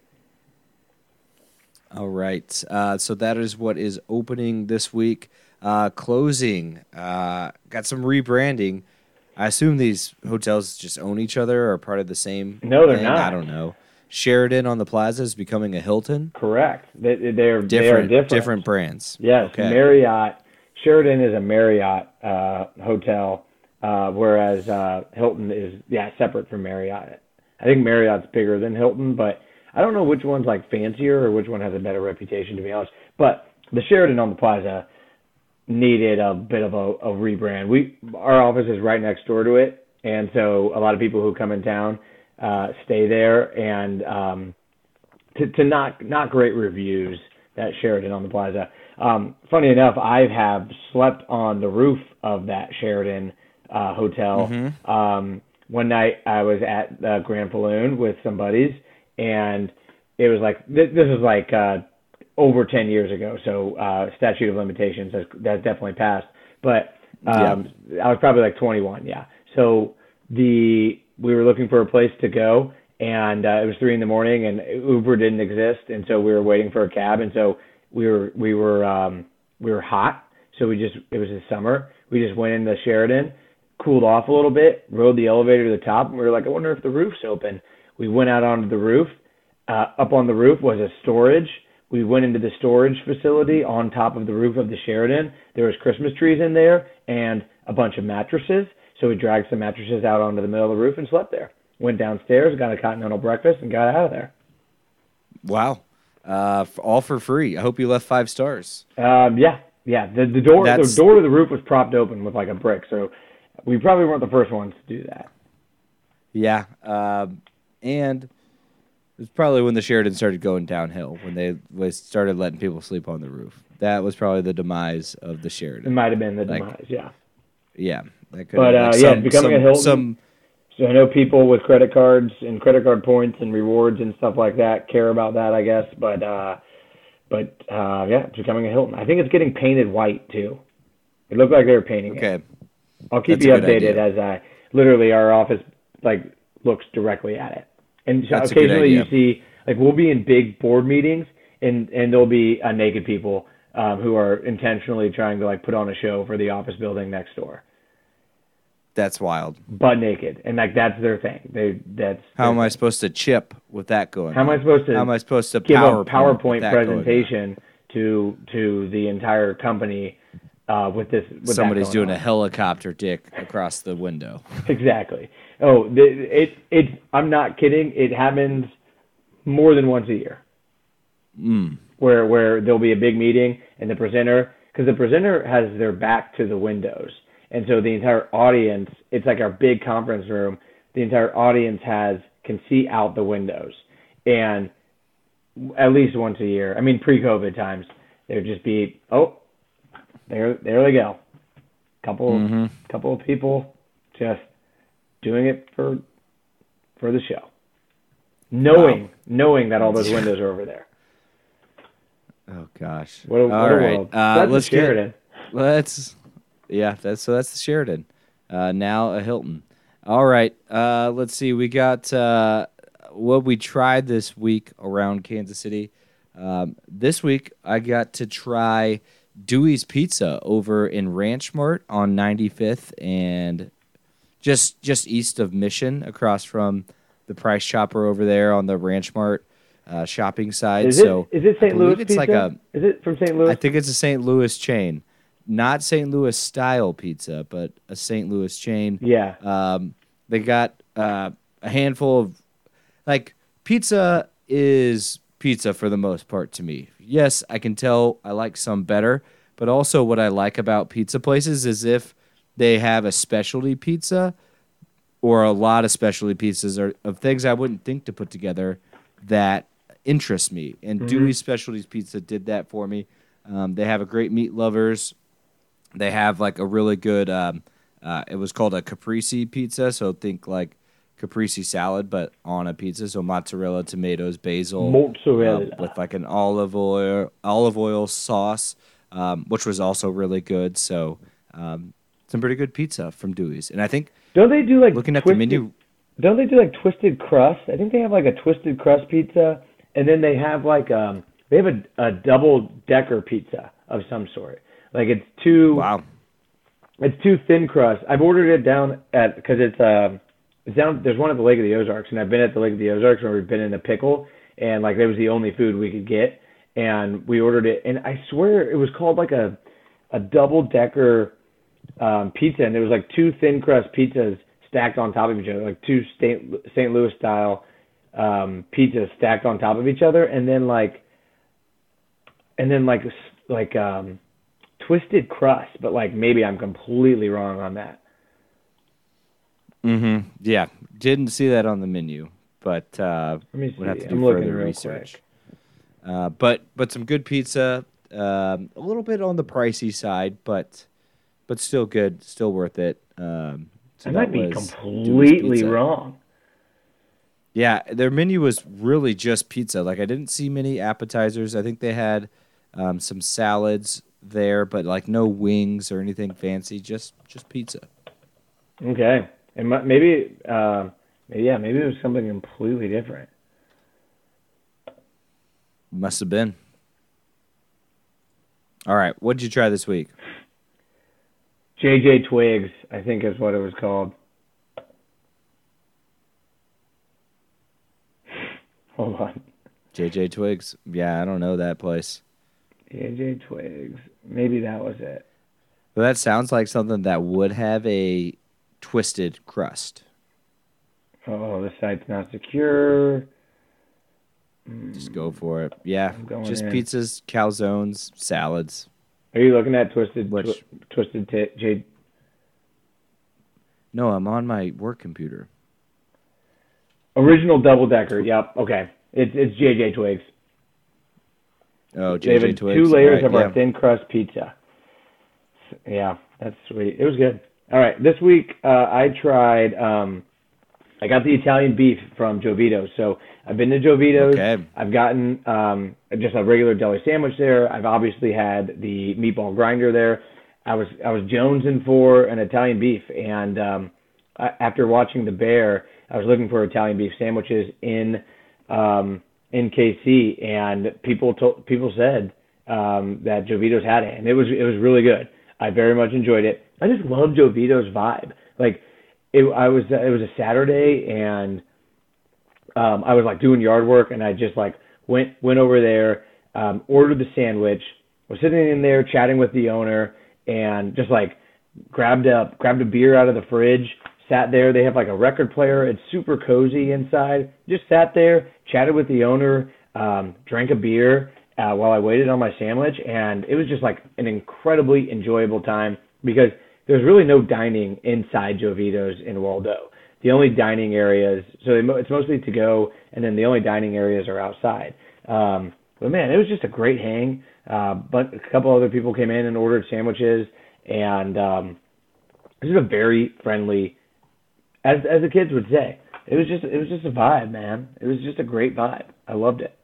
All right. Uh, so that is what is opening this week. Uh, closing, uh, got some rebranding. I assume these hotels just own each other or are part of the same No, they're thing. not. I don't know. Sheridan on the Plaza is becoming a Hilton? Correct. They, they're, different, they are different. Different brands. Yes, okay. Marriott. Sheridan is a Marriott uh, hotel. Uh, whereas uh, Hilton is, yeah, separate from Marriott. I think Marriott's bigger than Hilton, but I don't know which one's like fancier or which one has a better reputation, to be honest. But the Sheridan on the Plaza needed a bit of a, a rebrand. We our office is right next door to it, and so a lot of people who come in town uh, stay there. And um, to, to not not great reviews, that Sheridan on the Plaza. Um, funny enough, I have slept on the roof of that Sheridan Uh, hotel. Mm-hmm. Um, one night I was at the Grand Balloon with some buddies, and it was like this, this was like uh, over ten years ago. So uh, statute of limitations has that's definitely passed. But um, yeah. I was probably like twenty-one. Yeah. So the we were looking for a place to go, and uh, it was three in the morning, and Uber didn't exist, and so we were waiting for a cab, and so we were we were um, we were hot. So we just it was the summer. We just went into Sheridan, cooled off a little bit, rode the elevator to the top, and we were like, I wonder if the roof's open. We went out onto the roof. Uh, up on the roof was a storage we went into the storage facility on top of the roof of the Sheraton. There was Christmas trees in there and a bunch of mattresses. So we dragged some mattresses out onto the middle of the roof and slept there. Went downstairs, got a continental breakfast, and got out of there. Wow. Uh, all for free. I hope you left five stars. Um, yeah, yeah. The the door That's... the door to the roof was propped open with like a brick, so we probably weren't the first ones to do that. Yeah, um, and it was probably when the Sheraton started going downhill, when they was started letting people sleep on the roof. That was probably the demise of the Sheraton. It might have been the like, demise, yeah. Yeah, that could but uh, like yeah, some, becoming some, a Hilton. Some, So I know people with credit cards and credit card points and rewards and stuff like that care about that, I guess. But uh, but uh, yeah, it's becoming a Hilton. I think it's getting painted white too. It looked like they were painting okay. it. I'll keep That's you a good updated idea. as I literally our office like looks directly at it. And so That's a good occasionally you idea. see like we'll be in big board meetings and and there'll be uh, naked people um, who are intentionally trying to like put on a show for the office building next door. That's wild. Butt naked, and like that's their thing. They that's How their am I thing. supposed to chip with that going? How am I supposed to? How am I supposed to give PowerPoint a PowerPoint with that going on? presentation to to the entire company uh, with this? With Somebody's that doing going a helicopter dick across the window. on. Exactly. Oh, the, it it. I'm not kidding. It happens more than once a year. Mm. Where where there'll be a big meeting and the presenter, because the presenter has their back to the windows. And so the entire audience, it's like our big conference room. The entire audience has can see out the windows, and at least once a year. I mean, pre-COVID times, there'd just be oh, there there they go, couple Mm-hmm. couple of people just doing it for for the show, knowing Wow. knowing that all those windows are over there. Oh gosh! What a, what All a right, world. uh, That's let's a Sheraton. get let's yeah. That's so that's the Sheraton. Uh, now a Hilton. All right. Uh, let's see. We got uh, what we tried this week around Kansas City. Um, this week I got to try Dewey's Pizza over in Ranch Mart on ninety-fifth and just just east of Mission, across from the Price Chopper over there on the Ranch Mart uh, shopping side. Is it so is it I Saint Louis believe it's pizza? like a. Is it from Saint Louis? I think it's a Saint Louis chain, not Saint Louis style pizza, but a Saint Louis chain. Yeah. Um, they got uh, a handful of, like, pizza is pizza for the most part to me. Yes, I can tell I like some better, but also what I like about pizza places is if they have a specialty pizza or a lot of specialty pizzas or of things I wouldn't think to put together that interest me. And Mhm. Dewey's Specialties Pizza did that for me. Um, they have a great meat lovers. They have like a really good, um, uh, it was called a caprese pizza. So think like caprese salad, but on a pizza. So mozzarella, tomatoes, basil, Mozzarella. uh, with like an olive oil, olive oil sauce, um, which was also really good. So um, some pretty good pizza from Dewey's. And I think Don't they do like looking at twisted, the menu, Don't they do like twisted crust? I think they have like a twisted crust pizza, and then they have like um they have a, a double decker pizza of some sort. Like it's two wow. it's two thin crust. I've ordered it down at because it's um it's down. There's one at the Lake of the Ozarks, and I've been at the Lake of the Ozarks where we've been in a pickle, and like that was the only food we could get, and we ordered it, and I swear it was called like a a double decker um, pizza, and there was like two thin crust pizzas stacked on top of each other, like two Saint Louis style um, pizzas stacked on top of each other, and then like and then like like um, twisted crust, but like maybe I'm completely wrong on that. Mm-hmm. Yeah, didn't see that on the menu, but uh, Let me see. would have to do I'm looking further real research. quick. Uh, but but some good pizza, um, a little bit on the pricey side, but but still good, still worth it. Um, so I that might be was Dewey's completely Pizza. wrong. Yeah, their menu was really just pizza. Like I didn't see many appetizers. I think they had um, some salads there, but like no wings or anything fancy. Just just pizza. Okay, and mi- maybe, uh, yeah, maybe it was something completely different. Must have been. All right, what did you try this week? J J Twigs, I think is what it was called. Hold on. J J Twigs. Yeah, I don't know that place. J J Twigs. Maybe that was it. But that sounds like something that would have a twisted crust. Oh, the site's not secure. Just go for it. Yeah, just in. pizzas, calzones, salads. Are you looking at twisted Which, twi- twisted t- J? No, I'm on my work computer. Original double decker. Yep. Okay. It's it's J J Twigs. Oh, J J They have Twigs. two layers right, of yeah. our thin crust pizza. Yeah, that's sweet. It was good. All right, this week uh, I tried. Um, I got the Italian beef from Joe Vito's. So I've been to Joe Vito's. Okay. I've gotten um, just a regular deli sandwich there. I've obviously had the meatball grinder there. I was I was jonesing for an Italian beef, and um, I, after watching The Bear, I was looking for Italian beef sandwiches in um, in K C, and people told people said um, that Joe Vito's had it, and it was it was really good. I very much enjoyed it. I just love Joe Vito's vibe. Like it, I was it was a Saturday, and um, I was like doing yard work, and I just like went went over there, um, ordered the sandwich, was sitting in there chatting with the owner, and just like grabbed a grabbed a beer out of the fridge, sat there. They have like a record player. It's super cozy inside. Just sat there, chatted with the owner, um, drank a beer uh, while I waited on my sandwich, and it was just like an incredibly enjoyable time because there's really no dining inside Joe Vito's in Waldo. The only dining areas, so they, it's mostly to go, and then the only dining areas are outside. Um, but man, it was just a great hang. Uh, but a couple other people came in and ordered sandwiches, and um, it was a very friendly, as as the kids would say, it was just it was just a vibe, man. It was just a great vibe. I loved it.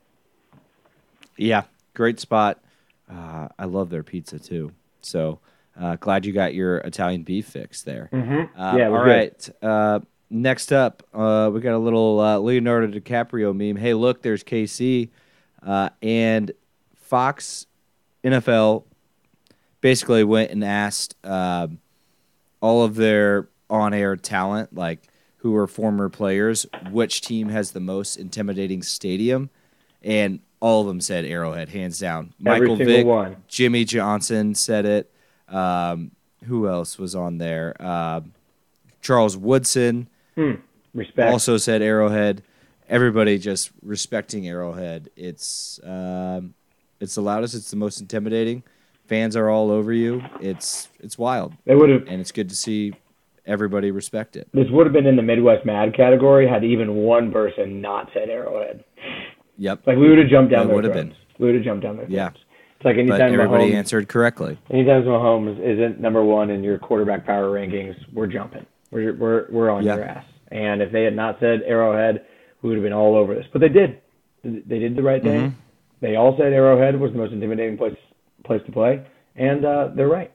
Yeah, great spot. Uh, I love their pizza too. So uh, glad you got your Italian beef fix there. Mm-hmm. Um, Yeah, it was all good. right. Uh, next up, uh, we got a little uh, Leonardo DiCaprio meme. Hey, look, there's K C, uh, and Fox N F L basically went and asked uh, all of their on-air talent, like who are former players, which team has the most intimidating stadium, and all of them said Arrowhead, hands down. Every Michael single Vick, one. Jimmy Johnson said it. Um, who else was on there? Uh, Charles Woodson Hmm. Respect. also said Arrowhead. Everybody just respecting Arrowhead. It's um, it's the loudest. It's the most intimidating. Fans are all over you. It's it's wild, They would have. and it's good to see everybody respect it. This would have been in the Midwest Mad category had even one person not said Arrowhead. Yep. Like we would have jumped down It their would have throats. been. We would have jumped down their throats. Yeah. It's like But anytime everybody Mahomes, answered correctly. anytime Mahomes isn't number one in your quarterback power rankings, we're jumping. We're we're we're on Yeah. your ass. And if they had not said Arrowhead, we would have been all over this. But they did. They did the right thing. Mhm. They all said Arrowhead was the most intimidating place place to play, and uh, they're right.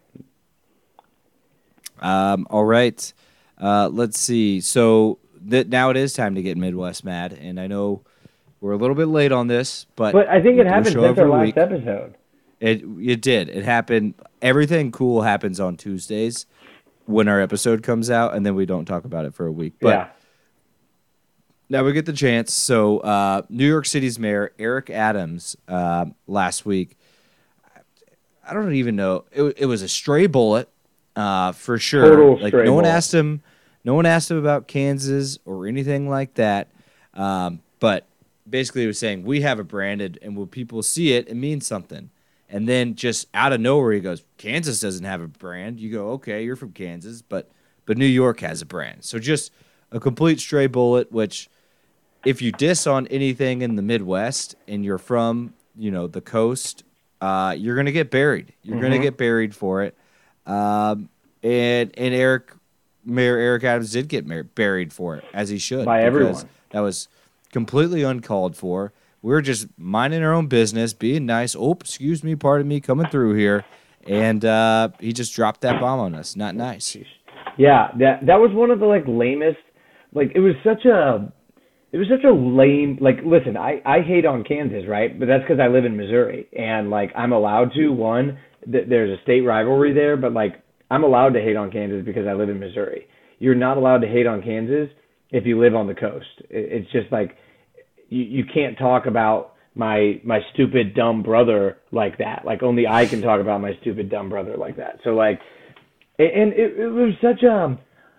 Um, all right. Uh, let's see. So th- now it is time to get Midwest Mad, and I know we're a little bit late on this, but But I think we it do happened show since our every last week. episode. It it did. It happened. Everything cool happens on Tuesdays when our episode comes out, and then we don't talk about it for a week. But yeah. now we get the chance. So uh, New York City's mayor Eric Adams uh, last week. I don't even know. It, it was a stray bullet uh, for sure. Total like stray no one bullet. asked him. No one asked him about Kansas or anything like that. Um, but basically, he was saying we have a branded, and when people see it, it means something. And then just out of nowhere, he goes, Kansas doesn't have a brand. You go, okay, you're from Kansas, but but New York has a brand. So just a complete stray bullet, which if you diss on anything in the Midwest and you're from, you know, the coast, uh, you're going to get buried. You're going to Mhm. get buried for it. Um, and and Eric, Mayor Eric Adams did get mar- buried for it, as he should. By because everyone. That was completely uncalled for. We were just minding our own business, being nice. Oh, excuse me, pardon me, coming through here. And uh, he just dropped that bomb on us. Not nice. Yeah, that that was one of the like lamest. Like it was such a, it was such a lame. Like listen, I I hate on Kansas, right? But that's because I live in Missouri, and like I'm allowed to. One, th- there's a state rivalry there, but like I'm allowed to hate on Kansas because I live in Missouri. You're not allowed to hate on Kansas if you live on the coast. It, it's just like you you can't talk about my my stupid dumb brother like that. Like only I can talk about my stupid dumb brother like that. So like, and it, it was such a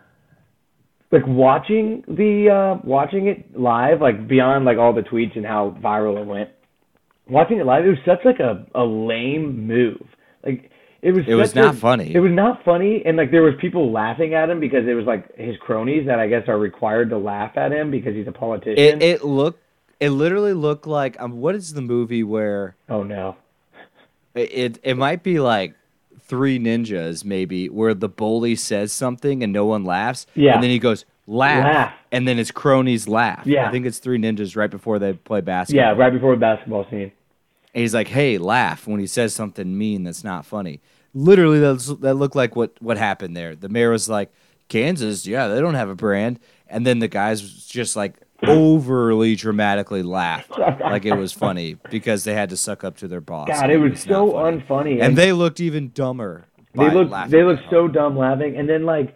like watching the uh, watching it live, like beyond like all the tweets and how viral it went. Watching it live, it was such like a, a lame move. Like it was. It was not a, funny. It was not funny, and like there was people laughing at him because it was like his cronies that I guess are required to laugh at him because he's a politician. It it looked. It literally looked like um. What is the movie where? Oh no. It it, it might be like Three Ninjas, maybe, where the bully says something and no one laughs. Yeah. And then he goes, laugh. Laugh. And then his cronies laugh. Yeah. I think it's Three Ninjas right before they play basketball. Yeah, right before the basketball scene. And he's like, hey, laugh when he says something mean that's not funny. Literally, that's, that looked like what, what happened there. The mayor was like, Kansas, yeah, they don't have a brand. And then the guys just like overly dramatically laughed like it was funny because they had to suck up to their boss. God, it was so unfunny. And, and they looked even dumber. They looked they looked so dumb laughing. And then like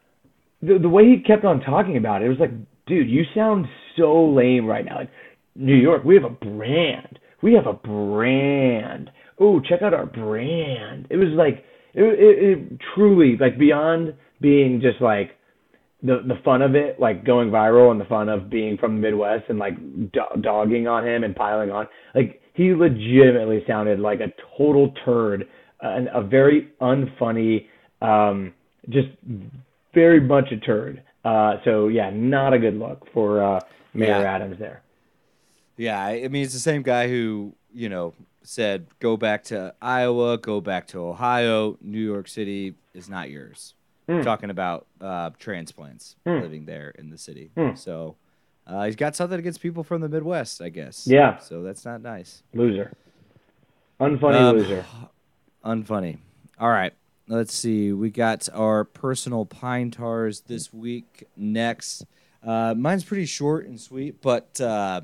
the the way he kept on talking about it, it was like, dude, you sound so lame right now. Like, New York, we have a brand. We have a brand. Oh, check out our brand. It was like it, it, it truly like beyond being just like the the fun of it, like going viral, and the fun of being from the Midwest and like do- dogging on him and piling on. Like he legitimately sounded like a total turd, and a very unfunny, um, just very much a turd. Uh, so yeah, not a good look for uh, Mayor yeah. Adams there. Yeah, I mean it's the same guy who you know said go back to Iowa, go back to Ohio. New York City is not yours. Mm. Talking about uh, transplants mm. living there in the city. Mm. So uh, he's got something against people from the Midwest, I guess. Yeah. So that's not nice. Loser. Unfunny um, loser. Unfunny. All right. Let's see. We got our personal Pine Tars this week next. Uh, mine's pretty short and sweet, but uh,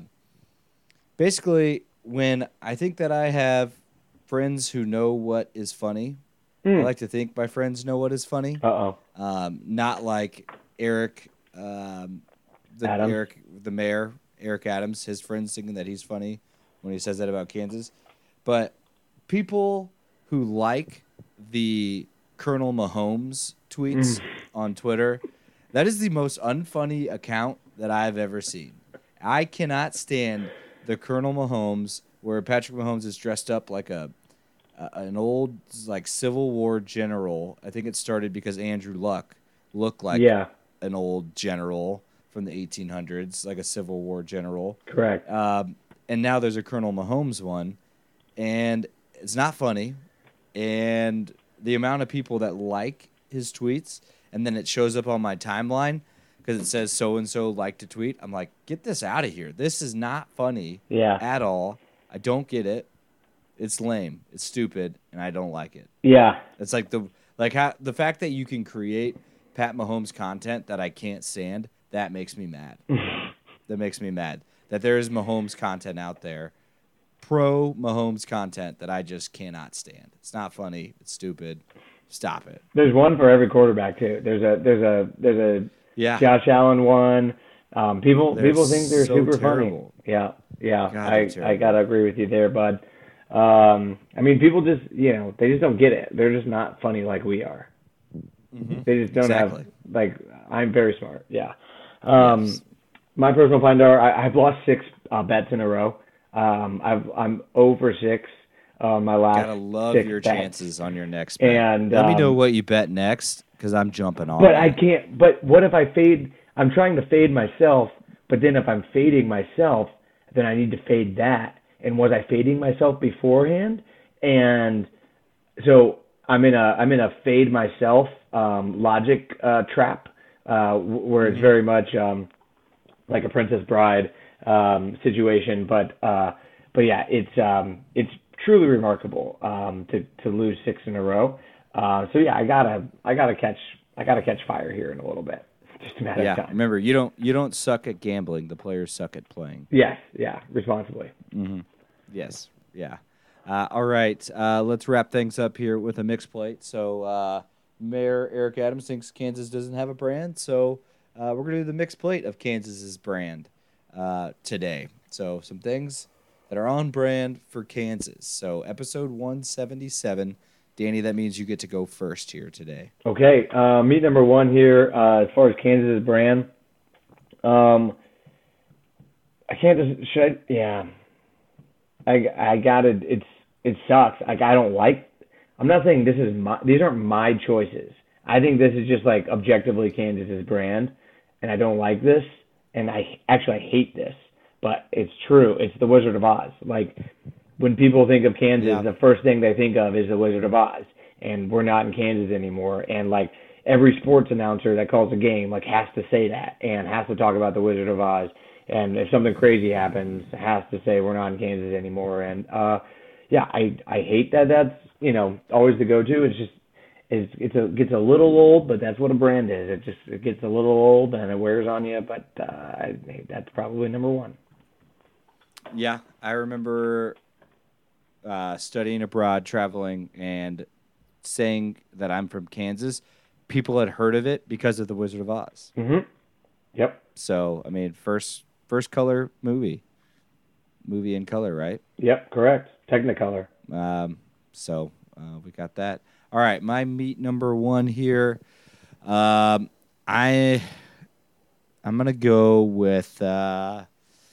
basically when I think that I have friends who know what is funny, Mm. I like to think my friends know what is funny. Uh-oh. Um, not like Eric, um, the Adams. Eric, the mayor, Eric Adams. His friends thinking that he's funny when he says that about Kansas. But people who like the Colonel Mahomes tweets mm. on Twitter, that is the most unfunny account that I've ever seen. I cannot stand the Colonel Mahomes where Patrick Mahomes is dressed up like a Uh, an old like Civil War general. I think it started because Andrew Luck looked like yeah. an old general from the eighteen hundreds, like a Civil War general. Correct. Um, and now there's a Colonel Mahomes one, and it's not funny. And the amount of people that like his tweets, and then it shows up on my timeline because it says so and so like to tweet. I'm like, get this out of here. This is not funny yeah. at all. I don't get it. It's lame. It's stupid, and I don't like it. Yeah, it's like the like how the fact that you can create Pat Mahomes content that I can't stand. That makes me mad. That makes me mad that there is Mahomes content out there, pro Mahomes content that I just cannot stand. It's not funny. It's stupid. Stop it. There's one for every quarterback too. There's a there's a there's a yeah. Josh Allen one. Um, people they're people think they're so super terrible. funny. Yeah, yeah. God, I I gotta agree with you there, bud. Um, I mean, people just, you know, they just don't get it. They're just not funny like we are. Mm-hmm. They just don't exactly. have, like, I'm very smart. Yeah. Um, yes. My personal Pine Tar, I, I've lost six uh, bets in a row. Um, I've, I'm over six on my last Gotta love six your bets. chances on your next bet. And let um, me know what you bet next because I'm jumping on. But that. I can't, but what if I fade, I'm trying to fade myself, but then if I'm fading myself, then I need to fade that. And was I fading myself beforehand? And so I'm in a I'm in a fade myself um, logic uh, trap uh, where it's very much um, like a Princess Bride um, situation. But uh, but yeah, it's um, it's truly remarkable um, to to lose six in a row. Uh, so yeah, I gotta I gotta catch I gotta catch fire here in a little bit. Just a matter yeah, of time. Remember, you don't you don't suck at gambling. The players suck at playing. Yes, yeah, responsibly. Mm-hmm. Yes, yeah. Uh, all right, uh, let's wrap things up here with a mixed plate. So uh, Mayor Eric Adams thinks Kansas doesn't have a brand, so uh, we're going to do the mixed plate of Kansas's brand uh, today. So some things that are on brand for Kansas. So episode one seventy-seven. Danny, that means you get to go first here today. Okay, uh, meat number one here, uh, as far as Kansas brand. Um, I can't just, should I, yeah. I, I got it, it's, it sucks. Like, I don't like, I'm not saying this is my, these aren't my choices. I think this is just like objectively Kansas's brand, and I don't like this, and I actually I hate this, but it's true. It's the Wizard of Oz. Like, when people think of Kansas, yeah. the first thing they think of is the Wizard of Oz, and we're not in Kansas anymore. And like every sports announcer that calls a game, like has to say that and has to talk about the Wizard of Oz. And if something crazy happens, has to say we're not in Kansas anymore. And uh, yeah, I I hate that. That's you know always the go-to. It's just it's it's a gets a little old, but that's what a brand is. It just it gets a little old and it wears on you. But uh, I, that's probably number one. Yeah, I remember. Uh, studying abroad, traveling, and saying that I'm from Kansas, people had heard of it because of the Wizard of Oz. Mm-hmm. Yep. So, I mean, first first color movie. Movie in color, right? Yep, correct. Technicolor. Um, so, uh, we got that. All right, my meat number one here. Um, I, I'm going to go with... Uh,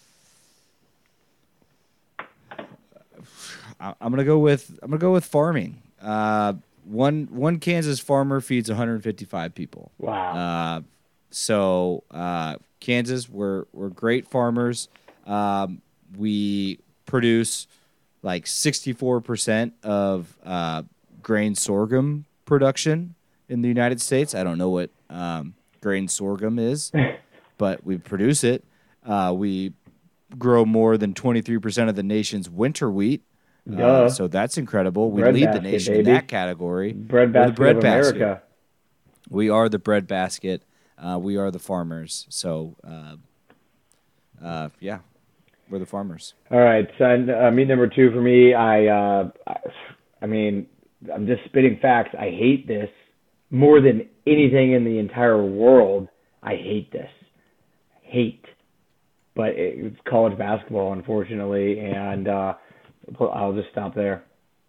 I'm gonna go with I'm gonna go with farming. Uh, one one Kansas farmer feeds one hundred fifty-five people. Wow. Uh, so uh, Kansas, we're we're great farmers. Um, we produce like sixty-four percent of uh, grain sorghum production in the United States. I don't know what um, grain sorghum is, but we produce it. Uh, we grow more than twenty-three percent of the nation's winter wheat. Uh, so that's incredible. We bread lead basket, the nation baby. in that category. Bread basket We're the bread of basket. America. We are the bread basket. Uh, we are the farmers. So, uh, uh, yeah, we're the farmers. All right. So, uh, meat number two for me. I, uh, I, I mean, I'm just spitting facts. I hate this more than anything in the entire world. I hate this. Hate. But it's college basketball, unfortunately, and. Uh, I'll just stop there.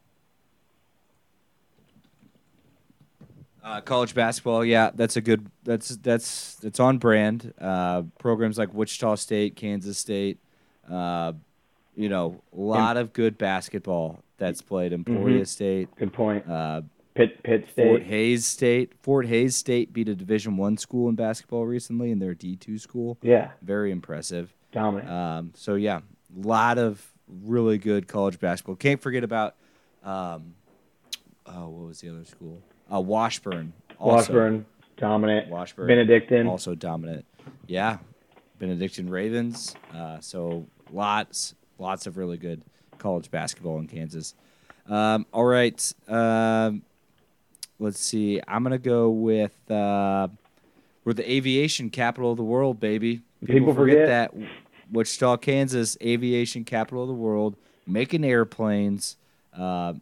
Uh, college basketball, yeah, that's a good. That's that's that's on brand. Uh, programs like Wichita State, Kansas State, uh, you know, a lot of good basketball that's played. Emporia mm-hmm. State, good point. Uh, Pitt Pitt State, Fort Hays State. Fort Hays State beat a Division One school in basketball recently, and they're a D two school. Yeah, very impressive. Dominant. Um, so yeah, a lot of really good college basketball. Can't forget about, um, oh, what was the other school? Uh, Washburn. Also. Washburn, dominant. Washburn. Benedictine. Also dominant. Yeah. Benedictine Ravens. Uh, so lots, lots of really good college basketball in Kansas. Um, all right. Um, let's see. I'm going to go with, uh, we're the aviation capital of the world, baby. People, People forget, forget that. Wichita, Kansas, aviation capital of the world, making airplanes uh,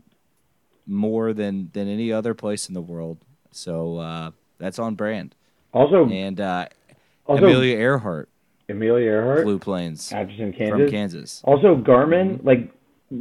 more than, than any other place in the world. So uh, that's on brand. Also, and uh, also, Amelia Earhart. Amelia Earhart flew planes Atchison, Kansas. from Kansas. Also, Garmin, like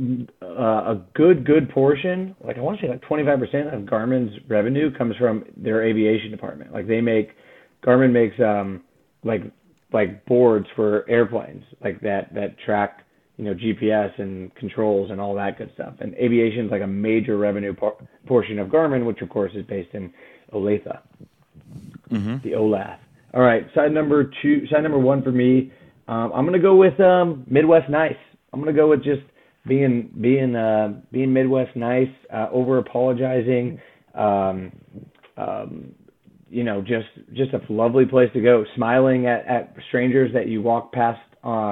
uh, a good good portion, like I want to say like twenty-five percent of Garmin's revenue comes from their aviation department. Like they make, Garmin makes um like. like boards for airplanes like that that track you know G P S and controls and all that good stuff. And aviation is like a major revenue por- portion of Garmin, which of course is based in Olathe, mm-hmm. the O L A F. All right, side number two, side number one for me. Um, I'm gonna go with um, Midwest nice. I'm gonna go with just being being uh, being Midwest nice, uh, over apologizing. Um, um, you know, just just a lovely place to go. Smiling at, at strangers that you walk past uh,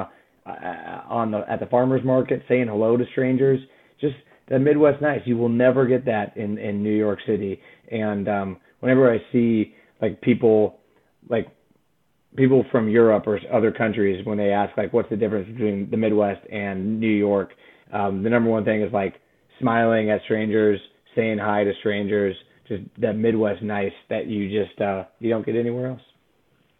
on the at the farmers market, saying hello to strangers. Just the Midwest nice. You will never get that in, in New York City. And um, whenever I see like people like people from Europe or other countries, when they ask like what's the difference between the Midwest and New York, um, the number one thing is like smiling at strangers, saying hi to strangers. Just that Midwest nice that you just uh, you don't get anywhere else.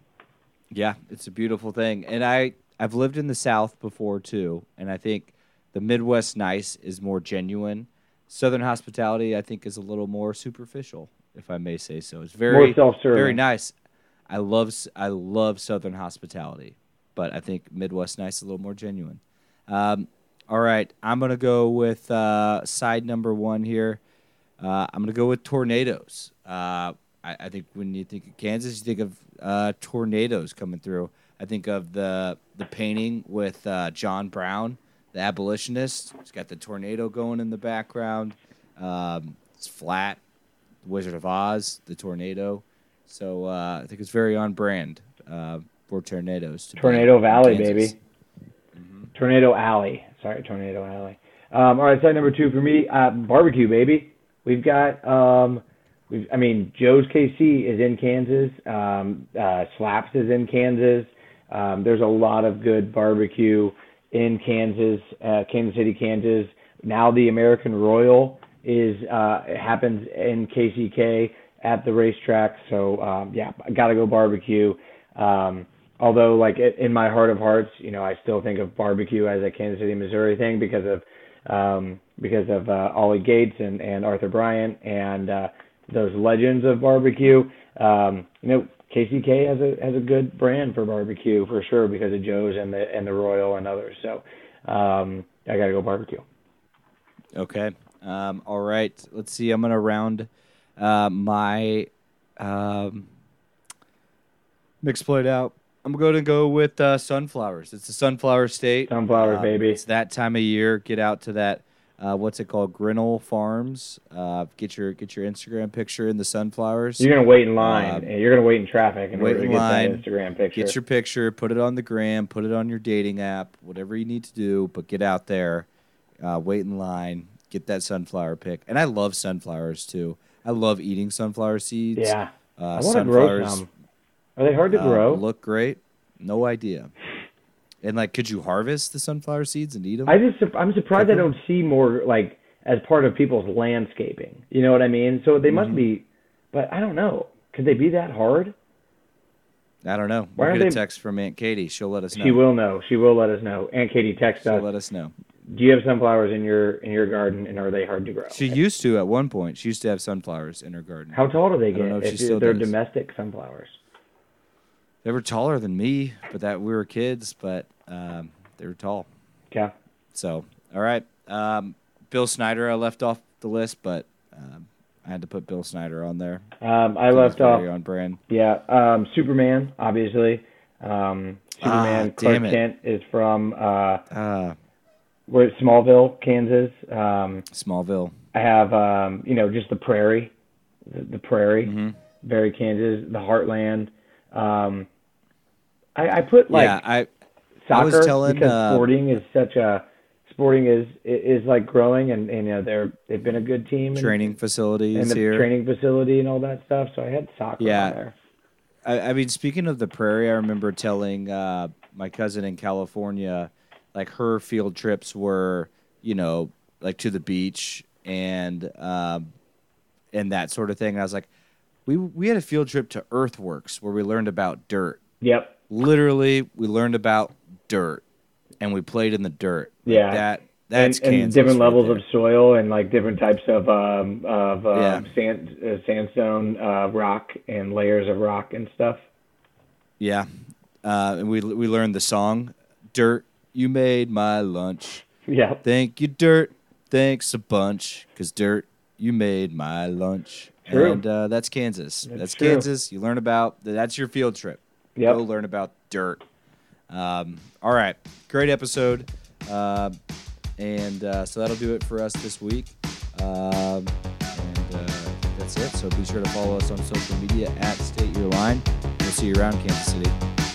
Yeah, it's a beautiful thing, and I I've lived in the South before too, and I think The Midwest nice is more genuine. Southern hospitality, I think, is a little more superficial, if I may say so. It's very More self-serving. very nice. I love s- I love Southern hospitality, but I think Midwest nice is a little more genuine. Um, all right, I'm gonna go with uh, side number one here. Uh, I'm gonna go with tornadoes. Uh, I, I think when you think of Kansas, you think of uh, tornadoes coming through. I think of the the painting with uh, John Brown, the abolitionist. He's got the tornado going in the background. Um, it's flat. Wizard of Oz, the tornado. So uh, I think it's very on brand uh, for tornadoes. To be Tornado in Valley, Kansas. baby. Tornado Alley. Sorry, Tornado Alley. Um, all right, side number two for me, uh, barbecue, baby. We've got, um, we've, I mean, Joe's K C is in Kansas. Um, uh, Slaps is in Kansas. Um, there's a lot of good barbecue in Kansas, uh, Kansas City, Kansas. Now the American Royal is uh, it happens in K C K at the racetrack. So um, yeah, I gotta go barbecue. Um, although, like it, in my heart of hearts, you know, I still think of barbecue as a Kansas City, Missouri thing because of um, because of uh, Ollie Gates and, and Arthur Bryant and uh, those legends of barbecue. Um, you know, K C K has a has a good brand for barbecue for sure because of Joe's and the and the Royal and others. So um, I gotta go barbecue. Okay. Um, all right. Let's see. I'm gonna round uh, my um, mixed plate out. I'm going to go with uh, sunflowers. It's a sunflower state. Sunflowers, Um, baby. It's that time of year. Get out to that. Uh, what's it called? Grinnell Farms. Uh, get your get your Instagram picture in the sunflowers. You're gonna wait in line. Um, and you're gonna wait in traffic in wait order to in get line, that Instagram picture. Get your picture. Put it on the gram. Put it on your dating app. Whatever you need to do. But get out there. Uh, wait in line. Get that sunflower pick. And I love sunflowers too. I love eating sunflower seeds. yeah, Uh, I want to grow sunflowers some. Are they hard to uh, grow? look great. No idea. And like, could you harvest the sunflower seeds and eat them? I just I'm surprised I Pickle? don't see more like as part of people's landscaping. You know what I mean? So they must Mhm. be, but I don't know. Could they be that hard? I don't know. Why We'll aren't get a they- text from Aunt Katie. She'll let us know. She will know. She will let us know. Aunt Katie, text She'll us. let us know. Do you have sunflowers in your in your garden, and are they hard to grow? She used to at one point. She used to have sunflowers in her garden. How tall do they don't get know if she if still they're does. domestic sunflowers? They were taller than me, but that we were kids, but um, they were tall. Okay. So, all right. Um, Bill Snyder, I left off the list, but um, I had to put Bill Snyder on there. Um, I He was left off. very on brand. Yeah, um, Superman, obviously. Um, Superman, Ah, Clark damn it. Kent is from uh, Uh, where Smallville, Kansas. Um, Smallville. I have, um, you know, just the prairie, the, the prairie, hmm very Kansas, the heartland. Um, I, I put like yeah, I I soccer was telling, because uh, sporting is such a sporting is is like growing, and, and you know they're they've been a good team and, training facilities and the here. training facility and all that stuff. So I had soccer Yeah. on there. I, I mean, speaking of the prairie, I remember telling uh, my cousin in California, like her field trips were, you know, like to the beach and um, and that sort of thing. And I was like, we we had a field trip to Earthworks where we learned about dirt. Yep. Literally, we learned about dirt, and we played in the dirt. Like Yeah. that that's and, and Kansas different right levels there. of soil and like different types of um, of uh, Yeah. sand uh, sandstone uh, rock and layers of rock and stuff. Yeah, uh, and we we learned the song "Dirt." You made my lunch. Yeah. Thank you, Dirt. Thanks a bunch, cause Dirt, you made my lunch. True. And uh, that's Kansas. That's That's, true. Kansas. You learn about that's your field trip. Yep. Go learn about dirt. Um, all right, great episode. Uh, and uh, so that'll do it for us this week. Um, and uh, that's it. So be sure to follow us on social media at State Your Line. We'll see you around Kansas City.